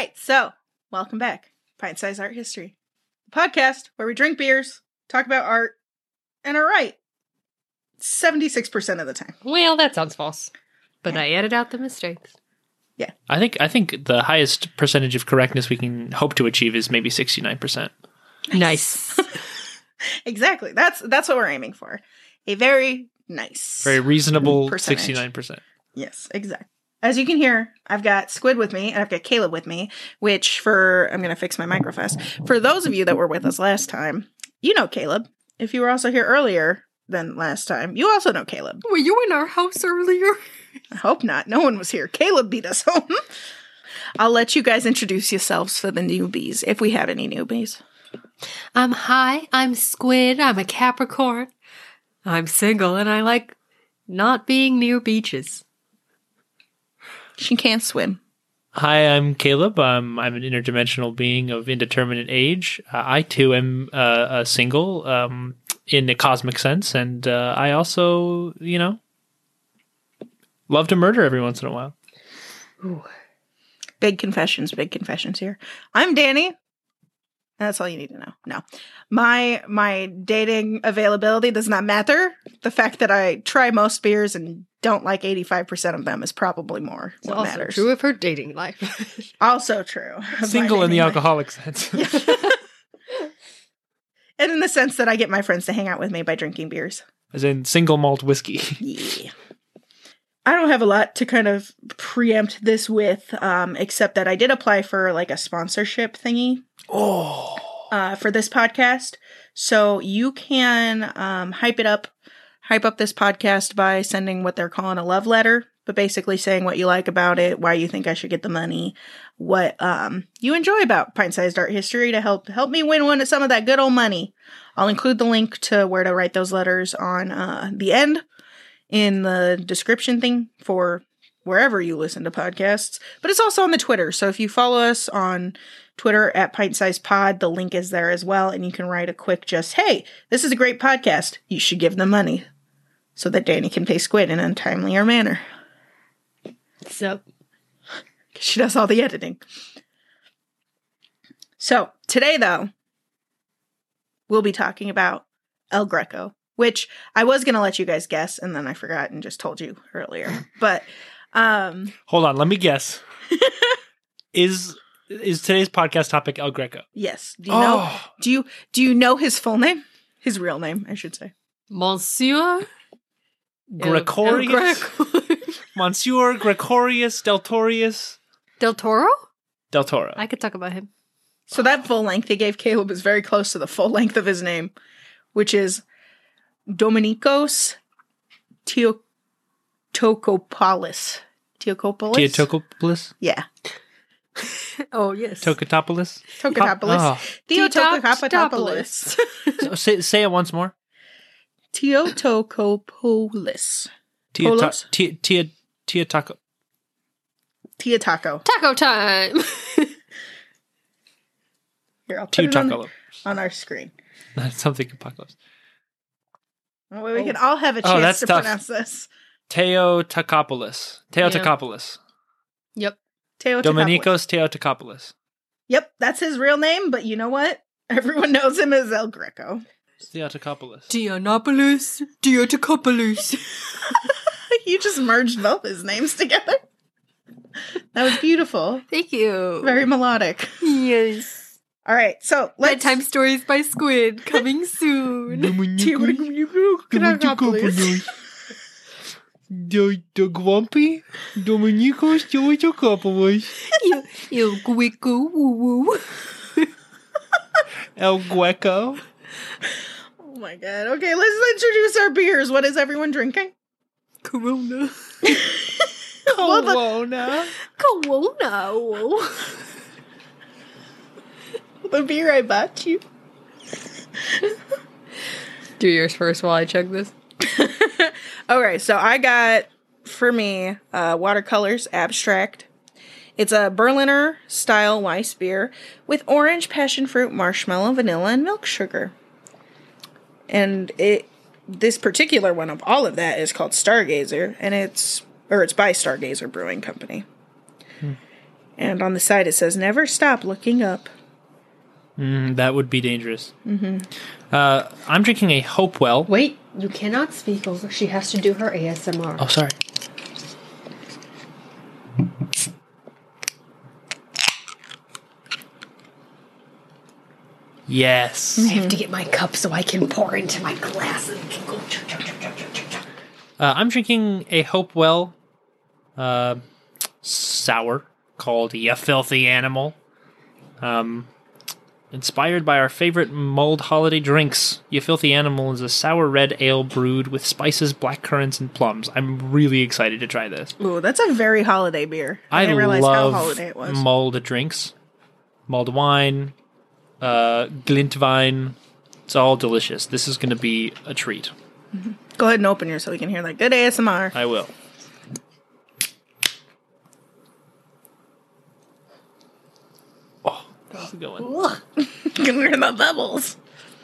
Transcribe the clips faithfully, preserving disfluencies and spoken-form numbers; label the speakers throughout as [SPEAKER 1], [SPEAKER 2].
[SPEAKER 1] right, so welcome back. Pint Size Art History, the podcast where we drink beers, talk about art, and are right seventy-six percent of the time.
[SPEAKER 2] Well, that sounds false. But
[SPEAKER 1] Yeah.
[SPEAKER 2] I edited out the mistakes.
[SPEAKER 1] Yeah.
[SPEAKER 3] I think I think the highest percentage of correctness we can hope to achieve is maybe sixty-nine percent.
[SPEAKER 2] Nice.
[SPEAKER 1] Exactly. That's that's what we're aiming for. A very nice.
[SPEAKER 3] Very reasonable
[SPEAKER 1] Percentage.
[SPEAKER 3] sixty-nine percent.
[SPEAKER 1] Yes, exactly. As you can hear, I've got Squid with me, and I've got Caleb with me, which for, I'm going to fix my microphone. For those of you that were with us last time, you know Caleb. If you were also here earlier than last time, you also know Caleb.
[SPEAKER 2] Were you in our house earlier?
[SPEAKER 1] I hope not. No one was here. Caleb beat us home. I'll let you guys introduce yourselves for the newbies, if we have any newbies.
[SPEAKER 2] Um, hi, I'm Squid. I'm a Capricorn. I'm single, and I like not being near beaches.
[SPEAKER 1] She can't swim.
[SPEAKER 3] Hi, I'm Caleb. Um, I'm an interdimensional being of indeterminate age. Uh, I too am uh, a single um, in a cosmic sense, and uh, I also, you know, love to murder every once in a while.
[SPEAKER 2] Ooh.
[SPEAKER 1] Big confessions, big confessions here. I'm Danny. That's all you need to know. No. My my dating availability does not matter. The fact that I try most beers and don't like eighty-five percent of them is probably more
[SPEAKER 2] It's
[SPEAKER 1] what
[SPEAKER 2] also
[SPEAKER 1] matters.
[SPEAKER 2] true of her dating life.
[SPEAKER 1] Also true. of my
[SPEAKER 3] Single in the
[SPEAKER 1] dating life.
[SPEAKER 3] alcoholic sense.
[SPEAKER 1] And in the sense that I get my friends to hang out with me by drinking beers.
[SPEAKER 3] As in single malt whiskey.
[SPEAKER 1] Yeah. I don't have a lot to kind of preempt this with, um, except that I did apply for like a sponsorship thingy.
[SPEAKER 3] Oh.
[SPEAKER 1] Uh, for this podcast. So you can um, hype it up, hype up this podcast by sending what they're calling a love letter, but basically saying what you like about it, why you think I should get the money, what um, you enjoy about Pint-Sized Art History to help help me win one of some of that good old money. I'll include the link to where to write those letters on uh, the end in the description thing for wherever you listen to podcasts, but it's also on the Twitter. So if you follow us on Twitter at Pint Size Pod, the link is there as well, and you can write a quick just, hey, this is a great podcast. You should give them money so that Danny can pay Squid in a timelier manner.
[SPEAKER 2] So,
[SPEAKER 1] She does all the editing. So today, though, we'll be talking about El Greco, which I was going to let you guys guess, and then I forgot and just told you earlier. But um,
[SPEAKER 3] Hold on, let me guess. is is today's podcast topic El Greco?
[SPEAKER 1] yes. Do you know?
[SPEAKER 3] Oh.
[SPEAKER 1] Do you do you know his full name? His real name, I should say.
[SPEAKER 2] Monsieur
[SPEAKER 3] Gregorius?
[SPEAKER 2] El Greco.
[SPEAKER 3] Monsieur Gregorius Deltorius
[SPEAKER 2] Del Toro?
[SPEAKER 3] Del Toro.
[SPEAKER 2] I could talk about him.
[SPEAKER 1] So that full length they gave Caleb is very close to the full length of his name, which is Dominikos Teotokopoulos. Teotokopoulos?
[SPEAKER 3] Teotokopoulos?
[SPEAKER 1] Yeah.
[SPEAKER 2] Oh, yes.
[SPEAKER 3] Tokotopoulos?
[SPEAKER 1] Tokotopoulos.
[SPEAKER 3] Oh.
[SPEAKER 1] Theotokopoulos.
[SPEAKER 3] So say, say it once more.
[SPEAKER 1] Teotokopoulos. Polos?
[SPEAKER 3] Teotaco. Tea, tea, taco.
[SPEAKER 1] Teotaco.
[SPEAKER 2] Taco time!
[SPEAKER 1] Here, I'll put it on,
[SPEAKER 3] Teotaco.
[SPEAKER 1] on our screen.
[SPEAKER 3] That's something apocalypse.
[SPEAKER 1] That way we
[SPEAKER 2] Oh.
[SPEAKER 1] can all have a
[SPEAKER 3] Oh,
[SPEAKER 1] chance
[SPEAKER 3] that's
[SPEAKER 1] to
[SPEAKER 3] tough.
[SPEAKER 1] pronounce this.
[SPEAKER 3] Teotokopoulos. Teotokopoulos.
[SPEAKER 2] Yep.
[SPEAKER 1] Teotokopoulos.
[SPEAKER 3] Dominikos Teotokopoulos.
[SPEAKER 1] Yep, that's his real name, but you know what? Everyone knows him as El Greco.
[SPEAKER 3] Theotokopoulos.
[SPEAKER 2] Dianopoulos. Diotokopoulos.
[SPEAKER 1] You just merged both his names together. That was beautiful.
[SPEAKER 2] Thank you.
[SPEAKER 1] Very melodic.
[SPEAKER 2] Yes.
[SPEAKER 1] All right, so let's...
[SPEAKER 2] Bedtime stories by Squid coming soon.
[SPEAKER 1] Teotokopoulos.
[SPEAKER 3] The the grumpy Dominikos Teotokopoulos.
[SPEAKER 2] you, you Guico woo woo.
[SPEAKER 3] El Greco.
[SPEAKER 1] Oh my god. Okay, let's introduce our beers. What is everyone drinking?
[SPEAKER 2] Corona.
[SPEAKER 1] Well, the-
[SPEAKER 3] Corona.
[SPEAKER 2] Corona.
[SPEAKER 1] The beer I bought you.
[SPEAKER 2] Do yours first while I chug this.
[SPEAKER 1] Okay, so I got, for me, uh, Watercolors Abstract. It's a Berliner style Weiss beer with orange, passion fruit, marshmallow, vanilla, and milk sugar. And it, this particular one of all of that is called Stargazer, and it's, or it's by Stargazer Brewing Company. Hmm. And on the side it says, never stop looking up.
[SPEAKER 3] Mm, that would be dangerous. Mm-hmm. Uh, I'm drinking a Hopewell.
[SPEAKER 2] Wait, you cannot speak over. She has to do her A S M R.
[SPEAKER 3] Oh, sorry. Yes.
[SPEAKER 2] I have to get my cup so I can pour into my glass and can go.
[SPEAKER 3] Uh, I'm drinking a Hopewell uh, sour called Ya Filthy Animal. Um, inspired by our favorite mulled holiday drinks. Ya Filthy Animal is a sour red ale brewed with spices, black currants, and plums. I'm really excited to try this.
[SPEAKER 1] Ooh, that's a very holiday beer. I,
[SPEAKER 3] I
[SPEAKER 1] didn't realize
[SPEAKER 3] love
[SPEAKER 1] how holiday it was.
[SPEAKER 3] mulled drinks. Mulled wine, uh, Glintwein. It's all delicious. This is going to be a treat.
[SPEAKER 1] Mm-hmm. Go ahead and open yours so we can hear that good A S M R.
[SPEAKER 3] I will. Oh, how's it going?
[SPEAKER 1] You can hear the bubbles.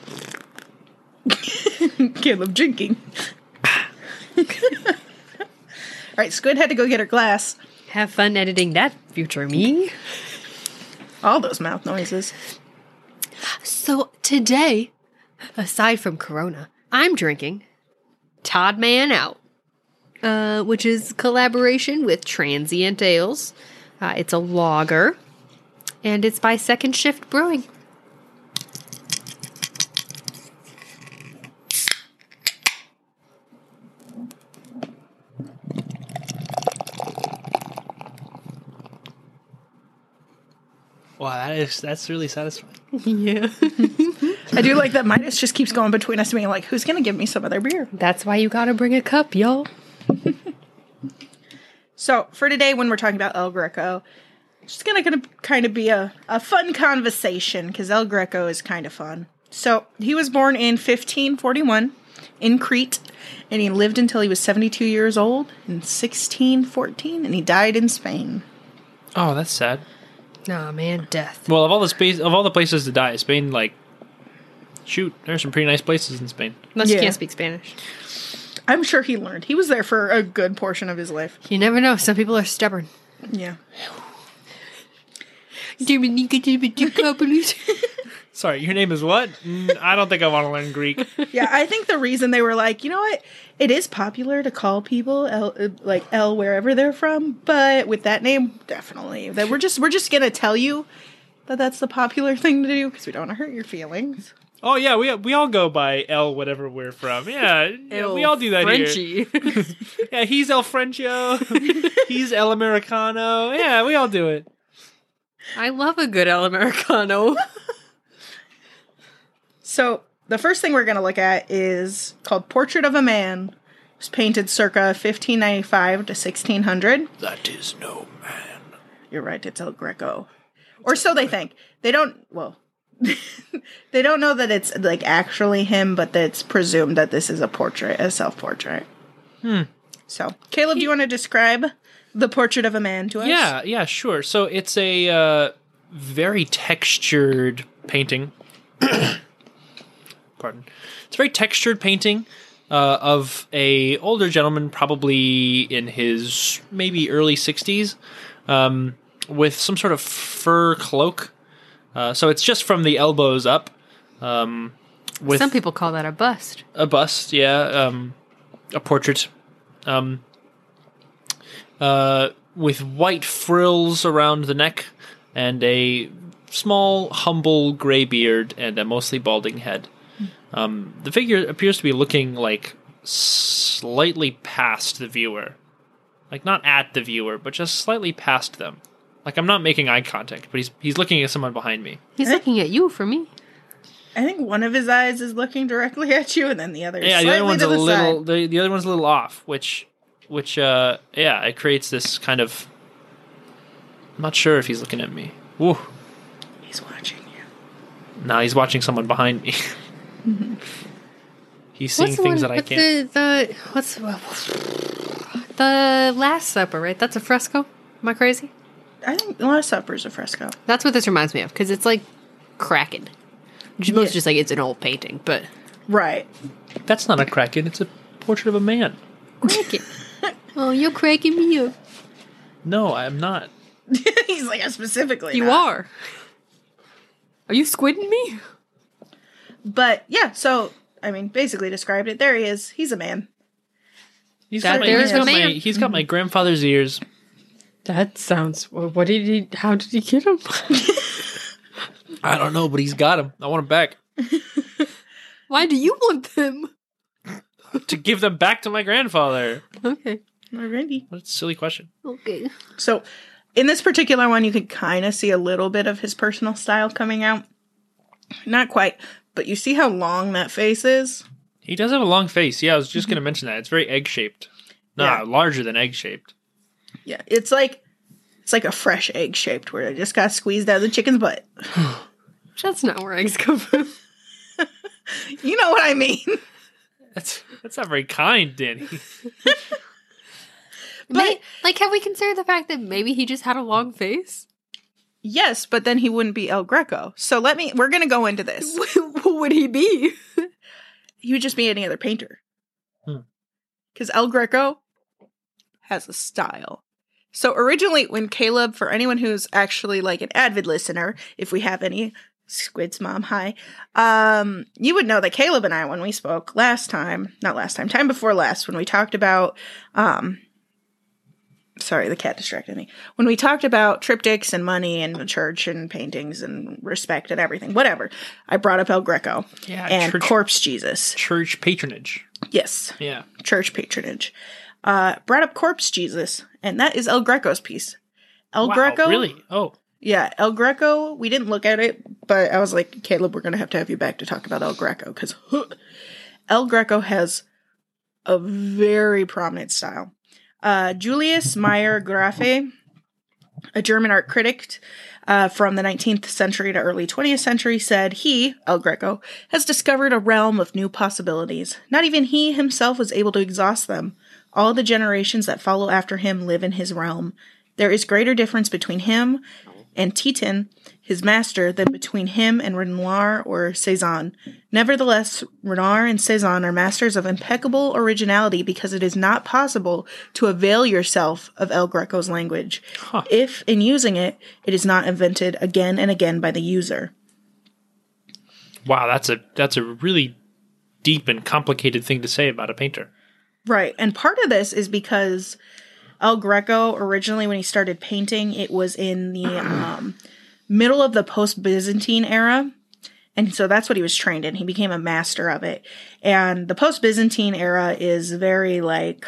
[SPEAKER 1] Caleb drinking. All right, Squid had to go get her glass.
[SPEAKER 2] Have fun editing that, future me.
[SPEAKER 1] All those mouth noises.
[SPEAKER 2] So today, aside from Corona, I'm drinking Todd Man Out, uh, which is collaboration with Transient Ales. Uh, it's a lager, and it's by Second Shift Brewing.
[SPEAKER 3] Wow, that is that's really satisfying.
[SPEAKER 2] Yeah.
[SPEAKER 1] I do like that Midas just keeps going between us being like, who's going to give me some of their beer?
[SPEAKER 2] That's why you gotta bring a cup, yo.
[SPEAKER 1] So, for today, when we're talking about El Greco, it's just going to kind of be a, a fun conversation, because El Greco is kind of fun. So, he was born in fifteen forty-one in Crete, and he lived until he was seventy-two years old in sixteen fourteen, and he died in Spain.
[SPEAKER 3] Oh, that's sad.
[SPEAKER 2] Nah, man, death.
[SPEAKER 3] Well, of all the space, of all the places to die, Spain, like, shoot, there's some pretty nice places in Spain.
[SPEAKER 2] Unless
[SPEAKER 1] Yeah.
[SPEAKER 2] you can't speak Spanish.
[SPEAKER 1] I'm sure he learned. He was there for a good portion of his life.
[SPEAKER 2] You never know. Some people are stubborn.
[SPEAKER 1] Yeah.
[SPEAKER 3] Sorry, your name is what? Mm, I don't think I want to learn Greek.
[SPEAKER 1] Yeah, I think the reason they were like, you know what? It is popular to call people L, uh, like L wherever they're from, but with that name, definitely. That we're just we're just gonna tell you that that's the popular thing to do because we don't want to hurt your feelings.
[SPEAKER 3] Oh yeah, we we all go by L whatever we're from. Yeah, yeah we all do that
[SPEAKER 2] Frenchie.
[SPEAKER 3] here. Yeah, he's El Frenchio. He's El Americano. Yeah, we all do it.
[SPEAKER 2] I love a good El Americano.
[SPEAKER 1] So the first thing we're gonna look at is called Portrait of a Man. It was painted circa fifteen ninety-five to sixteen hundred.
[SPEAKER 3] That is no man.
[SPEAKER 1] You're right, it's El Greco. Or so they think. They don't, well, they don't know that it's, like, actually him, but that it's presumed that this is a portrait, a self-portrait.
[SPEAKER 3] Hmm.
[SPEAKER 1] So, Caleb, do you want to describe the Portrait of a Man to us?
[SPEAKER 3] Yeah, yeah, sure. So it's a uh, very textured painting. Pardon. It's a very textured painting uh, of a older gentleman, probably in his maybe early sixties, um, with some sort of fur cloak. Uh, so it's just from the elbows up. Um, with
[SPEAKER 2] Some people call that a bust.
[SPEAKER 3] a bust, yeah, um, a portrait, um, uh, with white frills around the neck and a small, humble gray beard and a mostly balding head. Um, the figure appears to be looking like slightly past the viewer, like not at the viewer, but just slightly past them. Like I'm not making eye contact, but he's he's looking at someone behind me.
[SPEAKER 2] He's looking at you for me.
[SPEAKER 1] I think one of his eyes is looking directly at you, and then the other is
[SPEAKER 3] Yeah, the
[SPEAKER 1] slightly
[SPEAKER 3] other one's
[SPEAKER 1] to
[SPEAKER 3] a
[SPEAKER 1] the
[SPEAKER 3] little.
[SPEAKER 1] side.
[SPEAKER 3] The, the other one's a little off, which, which, uh, yeah, it creates this kind of. I'm not sure if he's looking at me. Woo.
[SPEAKER 1] He's watching you.
[SPEAKER 3] No, he's watching someone behind me. He's seeing
[SPEAKER 2] What's the
[SPEAKER 3] things
[SPEAKER 2] one,
[SPEAKER 3] that I
[SPEAKER 2] what's
[SPEAKER 3] can't.
[SPEAKER 2] The, the, what's the Last Supper, right? That's a fresco? Am I crazy?
[SPEAKER 1] I think The Last Supper is a fresco.
[SPEAKER 2] That's what this reminds me of, because it's like Kraken. Which is
[SPEAKER 1] Yeah.
[SPEAKER 2] mostly just like it's an old painting, but
[SPEAKER 1] Right.
[SPEAKER 3] That's not a Kraken. It's a portrait of a man.
[SPEAKER 2] Kraken. Oh, you're cracking me up.
[SPEAKER 3] No, I'm not.
[SPEAKER 1] He's like, specifically
[SPEAKER 2] You
[SPEAKER 1] not.
[SPEAKER 2] are. Are you squidding me?
[SPEAKER 1] But yeah, so I mean, basically described it. There he is. He's a man.
[SPEAKER 3] He's
[SPEAKER 2] That
[SPEAKER 3] got, my,
[SPEAKER 2] there's
[SPEAKER 3] he's,
[SPEAKER 2] the
[SPEAKER 3] got my,
[SPEAKER 2] man.
[SPEAKER 3] he's got my grandfather's ears.
[SPEAKER 4] That sounds. What did he? How did he get him?
[SPEAKER 3] I don't know, but he's got him. I want him back.
[SPEAKER 2] Why do you want them?
[SPEAKER 3] To give them back to my grandfather.
[SPEAKER 2] Okay.
[SPEAKER 1] Alrighty.
[SPEAKER 3] What a silly question.
[SPEAKER 2] Okay.
[SPEAKER 1] So in this particular one, you could kind of see a little bit of his personal style coming out. Not quite, but you see how long that face is?
[SPEAKER 3] He does have a long face. Yeah, I was just going to mention that. It's very egg-shaped. Nah,
[SPEAKER 1] Yeah.
[SPEAKER 3] larger than egg-shaped.
[SPEAKER 1] Yeah, it's like it's like a fresh egg shaped where it just got squeezed out of the chicken's butt.
[SPEAKER 2] That's not where eggs come from.
[SPEAKER 1] You know what I mean?
[SPEAKER 3] That's that's not very kind, Danny.
[SPEAKER 2] But, like, have we considered the fact that maybe he just had a long face?
[SPEAKER 1] Yes, but then he wouldn't be El Greco. So let me, we're going to go into this.
[SPEAKER 2] Who would he be?
[SPEAKER 1] He would just be any other painter.
[SPEAKER 3] Hmm.
[SPEAKER 1] Because El Greco has a style. So originally, when Caleb, for anyone who's actually like an avid listener, if we have any, Squid's mom, hi, um, you would know that Caleb and I, when we spoke last time, not last time, time before last, when we talked about, um, sorry, the cat distracted me. When we talked about triptychs and money and the church and paintings and respect and everything, whatever, I brought up El Greco
[SPEAKER 3] Yeah,
[SPEAKER 1] and
[SPEAKER 3] church-
[SPEAKER 1] Corpse Jesus.
[SPEAKER 3] Church patronage.
[SPEAKER 1] Yes,
[SPEAKER 3] Yeah.
[SPEAKER 1] church patronage. Uh, brought up Corpse Jesus, and that is El Greco's piece. El
[SPEAKER 3] Wow,
[SPEAKER 1] Greco,
[SPEAKER 3] really? Oh.
[SPEAKER 1] yeah, El Greco. We didn't look at it, but I was like, Caleb, we're gonna have to have you back to talk about El Greco because El Greco has a very prominent style. Uh, Julius Meyer Graffe, a German art critic uh, from the nineteenth century to early twentieth century, said he, El Greco, has discovered a realm of new possibilities. Not even he himself was able to exhaust them. All the generations that follow after him live in his realm. There is greater difference between him and Titian, his master, than between him and Renoir or Cezanne. Nevertheless, Renoir and Cezanne are masters of impeccable originality because it is not possible to avail yourself of El Greco's language,
[SPEAKER 3] Huh.
[SPEAKER 1] if, in using it, it is not invented again and again by the user.
[SPEAKER 3] Wow, that's a that's a really deep and complicated thing to say about a painter.
[SPEAKER 1] Right, and part of this is because El Greco, originally when he started painting, it was in the um, middle of the post-Byzantine era, and so that's what he was trained in. He became a master of it. And the post-Byzantine era is very, like,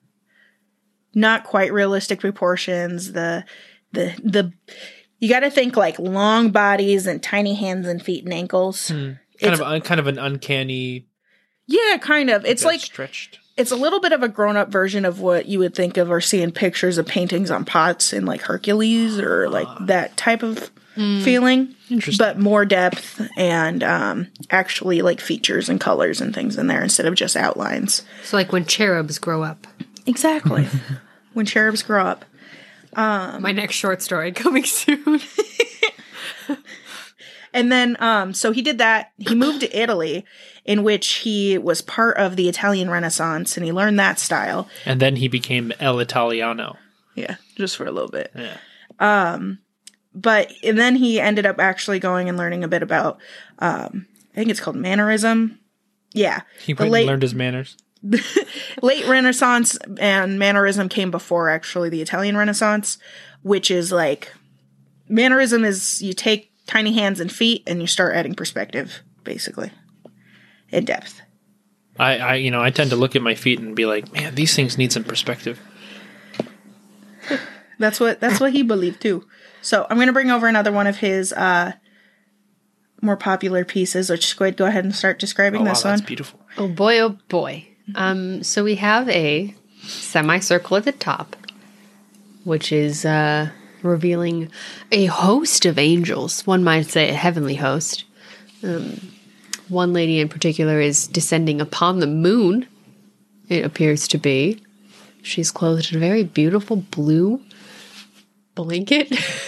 [SPEAKER 1] not quite realistic proportions. The, the, the, you gotta think, like, long bodies and tiny hands and feet and ankles.
[SPEAKER 3] Kind
[SPEAKER 1] It's-
[SPEAKER 3] of un- kind of an uncanny.
[SPEAKER 1] Yeah, kind of. It's like,
[SPEAKER 3] stretched.
[SPEAKER 1] it's a little bit of a grown-up version of what you would think of or see in pictures of paintings on pots in, like, Hercules or, like, that type of feeling.
[SPEAKER 3] Interesting.
[SPEAKER 1] But more depth and um, actually, like, features and colors and things in there instead of just outlines.
[SPEAKER 2] So, like when cherubs grow up.
[SPEAKER 1] Exactly. When cherubs grow up.
[SPEAKER 2] My next short story coming soon.
[SPEAKER 1] And then, um, so he did that. He moved to Italy, in which he was part of the Italian Renaissance, and he learned that style.
[SPEAKER 3] And then he became El Italiano.
[SPEAKER 1] Yeah, just for a little bit.
[SPEAKER 3] Yeah.
[SPEAKER 1] But and then he ended up actually going and learning a bit about, um, I think it's called mannerism. Yeah.
[SPEAKER 3] He
[SPEAKER 1] The
[SPEAKER 3] went
[SPEAKER 1] late-
[SPEAKER 3] and learned his manners.
[SPEAKER 1] Late Renaissance and mannerism came before actually the Italian Renaissance, which is like, mannerism is you take tiny hands and feet and you start adding perspective, basically, in depth.
[SPEAKER 3] I, I, you know, I tend to look at my feet and be like, man, these things need some perspective.
[SPEAKER 1] That's what that's what he believed too. So I'm going to bring over another one of his uh, more popular pieces. Which Squid, go ahead and start describing
[SPEAKER 3] Oh, wow,
[SPEAKER 1] this
[SPEAKER 3] that's
[SPEAKER 1] one.
[SPEAKER 3] beautiful.
[SPEAKER 2] Oh boy, oh boy. Um, so we have a semicircle at the top, which is uh, revealing a host of angels. One might say a heavenly host. Um, one lady in particular is descending upon the moon, it appears to be. She's clothed in a very beautiful blue blanket.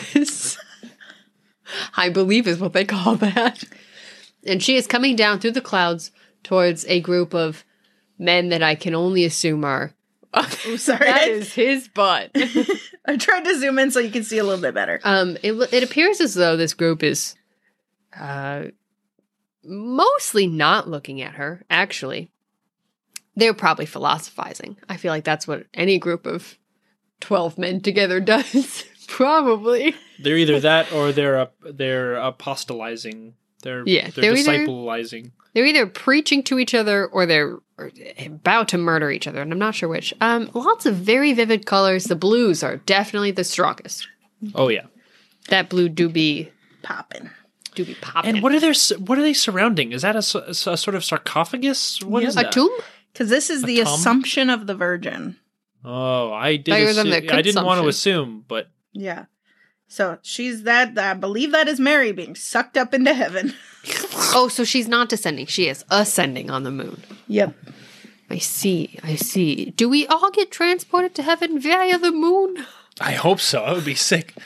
[SPEAKER 2] I believe is what they call that. And she is coming down through the clouds towards a group of men that I can only assume are of
[SPEAKER 1] Oh, sorry.
[SPEAKER 2] That is his butt.
[SPEAKER 1] I tried to zoom in so you can see a little bit better.
[SPEAKER 2] um, it it appears as though this group is, uh, mostly not looking at her. Actually, they're probably philosophizing. I feel like that's what any group of twelve men together does. Probably.
[SPEAKER 3] They're either that or they're up, they're apostolizing. They're
[SPEAKER 2] Yeah,
[SPEAKER 3] they're,
[SPEAKER 2] they're either-
[SPEAKER 3] disciplizing.
[SPEAKER 2] They're either preaching to each other or they're about to murder each other, and I'm not sure which. Um, lots of very vivid colors. The blues are definitely the strongest.
[SPEAKER 3] Oh yeah.
[SPEAKER 2] That blue do be
[SPEAKER 1] Popping.
[SPEAKER 2] do be popping.
[SPEAKER 3] And what are they? What are they surrounding? Is that a, s- a sort of sarcophagus? What
[SPEAKER 1] Yeah.
[SPEAKER 3] is
[SPEAKER 2] a
[SPEAKER 3] that?
[SPEAKER 2] tomb?
[SPEAKER 1] Because this is
[SPEAKER 3] A
[SPEAKER 1] the
[SPEAKER 3] tomb?
[SPEAKER 1] Assumption of the Virgin.
[SPEAKER 3] Oh, I did.
[SPEAKER 2] Better than
[SPEAKER 3] assu-
[SPEAKER 2] the
[SPEAKER 3] I didn't want to
[SPEAKER 2] consumption.
[SPEAKER 3] assume, but
[SPEAKER 1] Yeah. So she's that, I believe that is Mary being sucked up into heaven.
[SPEAKER 2] Oh, so she's not descending; she is ascending on the moon.
[SPEAKER 1] Yep.
[SPEAKER 2] I see. I see. Do we all get transported to heaven via the moon?
[SPEAKER 3] I hope so. I would be sick.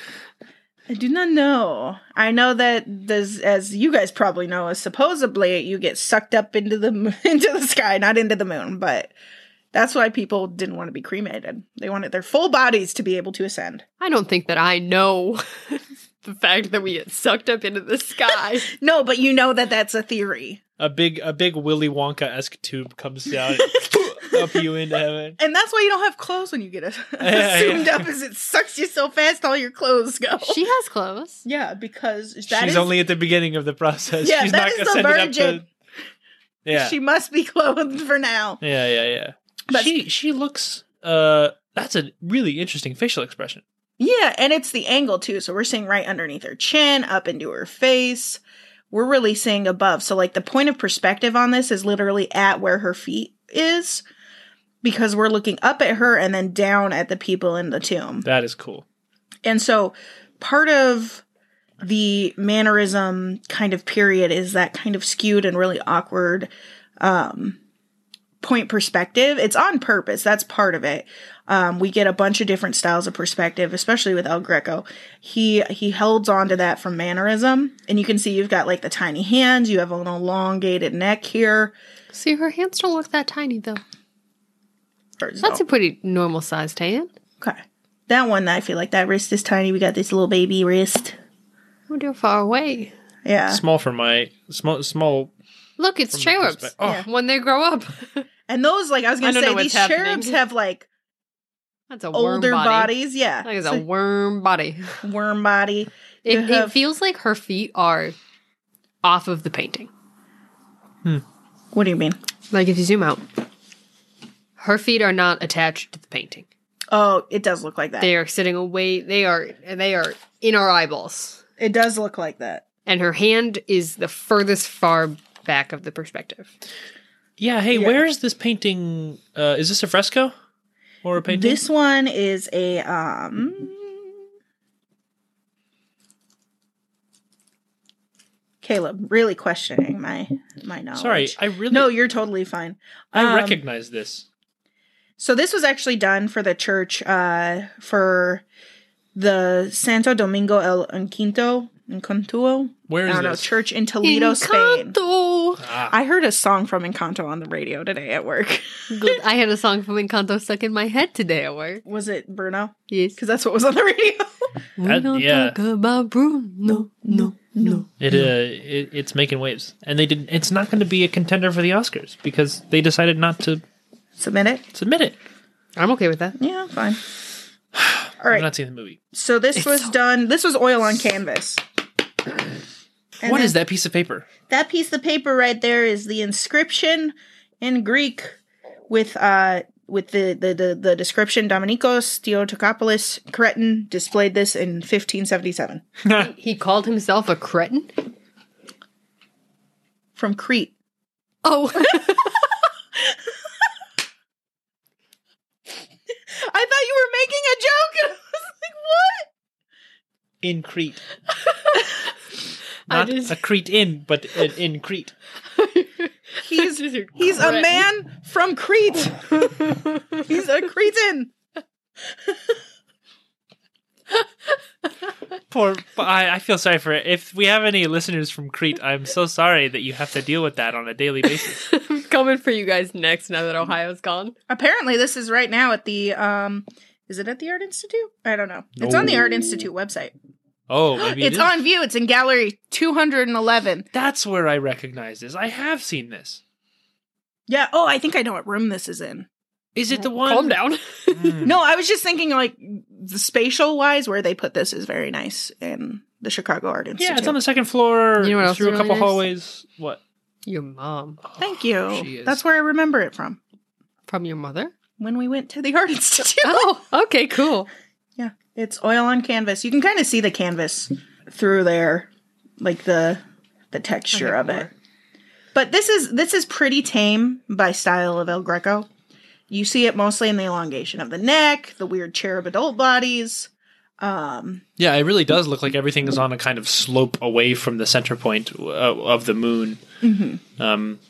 [SPEAKER 1] I do not know. I know that there's, as you guys probably know, is supposedly you get sucked up into the mo- into the sky, not into the moon. But that's why people didn't want to be cremated. They wanted their full bodies to be able to ascend.
[SPEAKER 2] I don't think that I know the fact that we get sucked up into the sky.
[SPEAKER 1] No, but you know that that's a theory,
[SPEAKER 3] A big, a big Willy Wonka esque tube comes down up you into heaven.
[SPEAKER 1] and that's why you don't have clothes when you get a-
[SPEAKER 3] Yeah,
[SPEAKER 1] assumed
[SPEAKER 3] yeah.
[SPEAKER 1] up. Is it sucks you so fast all your clothes go?
[SPEAKER 2] She has clothes.
[SPEAKER 1] Yeah, because that
[SPEAKER 3] She's
[SPEAKER 1] is-
[SPEAKER 3] only at the beginning of the process.
[SPEAKER 1] Yeah,
[SPEAKER 3] She's
[SPEAKER 1] that
[SPEAKER 3] not
[SPEAKER 1] is the
[SPEAKER 3] ascended up
[SPEAKER 1] virgin.
[SPEAKER 3] to. Yeah,
[SPEAKER 1] she must be clothed for now.
[SPEAKER 3] yeah, yeah, yeah.
[SPEAKER 1] But-
[SPEAKER 3] she she looks. Uh, that's a really interesting facial expression.
[SPEAKER 1] Yeah, and it's the angle too. So we're seeing right underneath her chin, up into her face. We're really seeing above. So like the point of perspective on this is literally at where her feet is, because we're looking up at her and then down at the people in the tomb.
[SPEAKER 3] That is cool.
[SPEAKER 1] And so part of the mannerism kind of period is that kind of skewed and really awkward um, point perspective. It's on purpose. That's part of it. Um, we get a bunch of different styles of perspective, especially with El Greco. He he holds on to that from mannerism. And you can see you've got like the tiny hands. You have an elongated neck here.
[SPEAKER 2] See, her hands don't look that tiny, though.
[SPEAKER 1] Or
[SPEAKER 2] That's
[SPEAKER 1] so.
[SPEAKER 2] a pretty normal sized hand.
[SPEAKER 1] Okay. That one, I feel like that wrist is tiny. We got this little baby wrist.
[SPEAKER 2] Oh, they're far away.
[SPEAKER 1] Yeah.
[SPEAKER 3] Small for my small small.
[SPEAKER 2] Look, it's
[SPEAKER 3] From the
[SPEAKER 2] cherubs.
[SPEAKER 3] perspe- oh.
[SPEAKER 1] Yeah.
[SPEAKER 2] When they grow up.
[SPEAKER 1] And those, like I was
[SPEAKER 2] I
[SPEAKER 1] going to
[SPEAKER 2] don't know
[SPEAKER 1] say,
[SPEAKER 2] what's
[SPEAKER 1] these
[SPEAKER 2] happening.
[SPEAKER 1] cherubs have like
[SPEAKER 2] That's a worm
[SPEAKER 1] older
[SPEAKER 2] body.
[SPEAKER 1] bodies. Yeah.
[SPEAKER 2] Like it's
[SPEAKER 1] It's
[SPEAKER 2] a worm body.
[SPEAKER 1] a worm body.
[SPEAKER 2] It,
[SPEAKER 1] You
[SPEAKER 2] it
[SPEAKER 1] have-
[SPEAKER 2] feels like her feet are off of the painting.
[SPEAKER 1] What do you mean?
[SPEAKER 2] Like if you zoom out, her feet are not attached to the painting.
[SPEAKER 1] Oh, it does look like that.
[SPEAKER 2] They are sitting away. They are they are in our eyeballs,
[SPEAKER 1] It does look like that.
[SPEAKER 2] and her hand is the furthest far back of the perspective.
[SPEAKER 3] Yeah. Hey,
[SPEAKER 1] Yeah.
[SPEAKER 3] where is this painting? Uh, is this a fresco or a painting?
[SPEAKER 1] This one is a um Caleb, really questioning my my knowledge.
[SPEAKER 3] Sorry, I really
[SPEAKER 1] No, you're totally fine.
[SPEAKER 3] I
[SPEAKER 1] Um,
[SPEAKER 3] recognize this.
[SPEAKER 1] So this was actually done for the church uh for the Santo Domingo el Enquinto Encantuo.
[SPEAKER 3] Where
[SPEAKER 1] I
[SPEAKER 3] is
[SPEAKER 1] don't know,
[SPEAKER 3] this?
[SPEAKER 1] church in Toledo, Spain.
[SPEAKER 2] Encanto.
[SPEAKER 3] Ah,
[SPEAKER 1] I heard a song from Encanto on the radio today at work.
[SPEAKER 2] Good. I had a song from Encanto stuck in my head today at work.
[SPEAKER 1] Was it Bruno?
[SPEAKER 2] Yes.
[SPEAKER 1] Because that's what was on the radio.
[SPEAKER 2] We
[SPEAKER 3] That-
[SPEAKER 2] don't
[SPEAKER 3] yeah.
[SPEAKER 2] talk about Bruno. No, no.
[SPEAKER 3] it, uh, it it's making waves, and they didn't. It's not going to be a contender for the Oscars because they decided not to
[SPEAKER 1] Submit it.
[SPEAKER 3] submit it.
[SPEAKER 2] I'm okay with that.
[SPEAKER 1] Yeah, fine. All
[SPEAKER 3] I've
[SPEAKER 1] right.
[SPEAKER 3] not seen the movie.
[SPEAKER 1] So this was
[SPEAKER 2] so-
[SPEAKER 1] done. This was oil on canvas. And
[SPEAKER 3] What
[SPEAKER 1] then
[SPEAKER 3] is that piece of paper?
[SPEAKER 1] That piece of paper right there is the inscription in Greek with uh with the the the, the description. Dominikos Theotokopoulos Cretin displayed this in fifteen seventy-seven
[SPEAKER 2] He called himself a cretin?
[SPEAKER 1] from Crete.
[SPEAKER 2] Oh.
[SPEAKER 1] I thought you were making a joke. I was like, what?
[SPEAKER 3] In Crete,
[SPEAKER 2] I
[SPEAKER 3] not
[SPEAKER 2] just-
[SPEAKER 3] a Crete in, but in, in Crete.
[SPEAKER 1] He's he's a
[SPEAKER 2] Cretin.
[SPEAKER 1] man from Crete. He's a Cretan.
[SPEAKER 3] Poor, I, I feel sorry for it. If we have any listeners from Crete, I'm so sorry that you have to deal with that on a daily basis.
[SPEAKER 4] I'm coming for you guys next now that Ohio's gone.
[SPEAKER 1] Apparently, this is right now at the, um, is it at the Art Institute? I don't know. It's on the Art Institute website.
[SPEAKER 3] Oh, maybe it
[SPEAKER 1] It's
[SPEAKER 3] is.
[SPEAKER 1] on view. It's in gallery two hundred eleven.
[SPEAKER 3] That's where I recognize this. I have seen this.
[SPEAKER 1] Yeah. Oh, I think I know what room this is in.
[SPEAKER 3] Is it the one?
[SPEAKER 4] Calm down.
[SPEAKER 3] Mm.
[SPEAKER 1] No, I was just thinking like the spatial wise where they put this is very nice in the Chicago Art Institute.
[SPEAKER 3] Yeah, it's on the second floor.
[SPEAKER 2] You know what else
[SPEAKER 3] through
[SPEAKER 2] is
[SPEAKER 3] a couple
[SPEAKER 2] really nice?
[SPEAKER 3] hallways. What?
[SPEAKER 2] Your mom.
[SPEAKER 1] Thank you.
[SPEAKER 3] She is.
[SPEAKER 1] That's where I remember it from.
[SPEAKER 2] From your mother?
[SPEAKER 1] When we went to the Art Institute.
[SPEAKER 2] Oh, okay, cool.
[SPEAKER 1] Yeah. It's oil on canvas. You can kind of see the canvas through there, like the the texture of it. But this is this is pretty tame by style of El Greco. You see it mostly in the elongation of the neck, the weird cherub adult bodies. Um,
[SPEAKER 3] Yeah, it really does look like everything is on a kind of slope away from the center point uh, of the moon.
[SPEAKER 1] mm-hmm.
[SPEAKER 3] Um,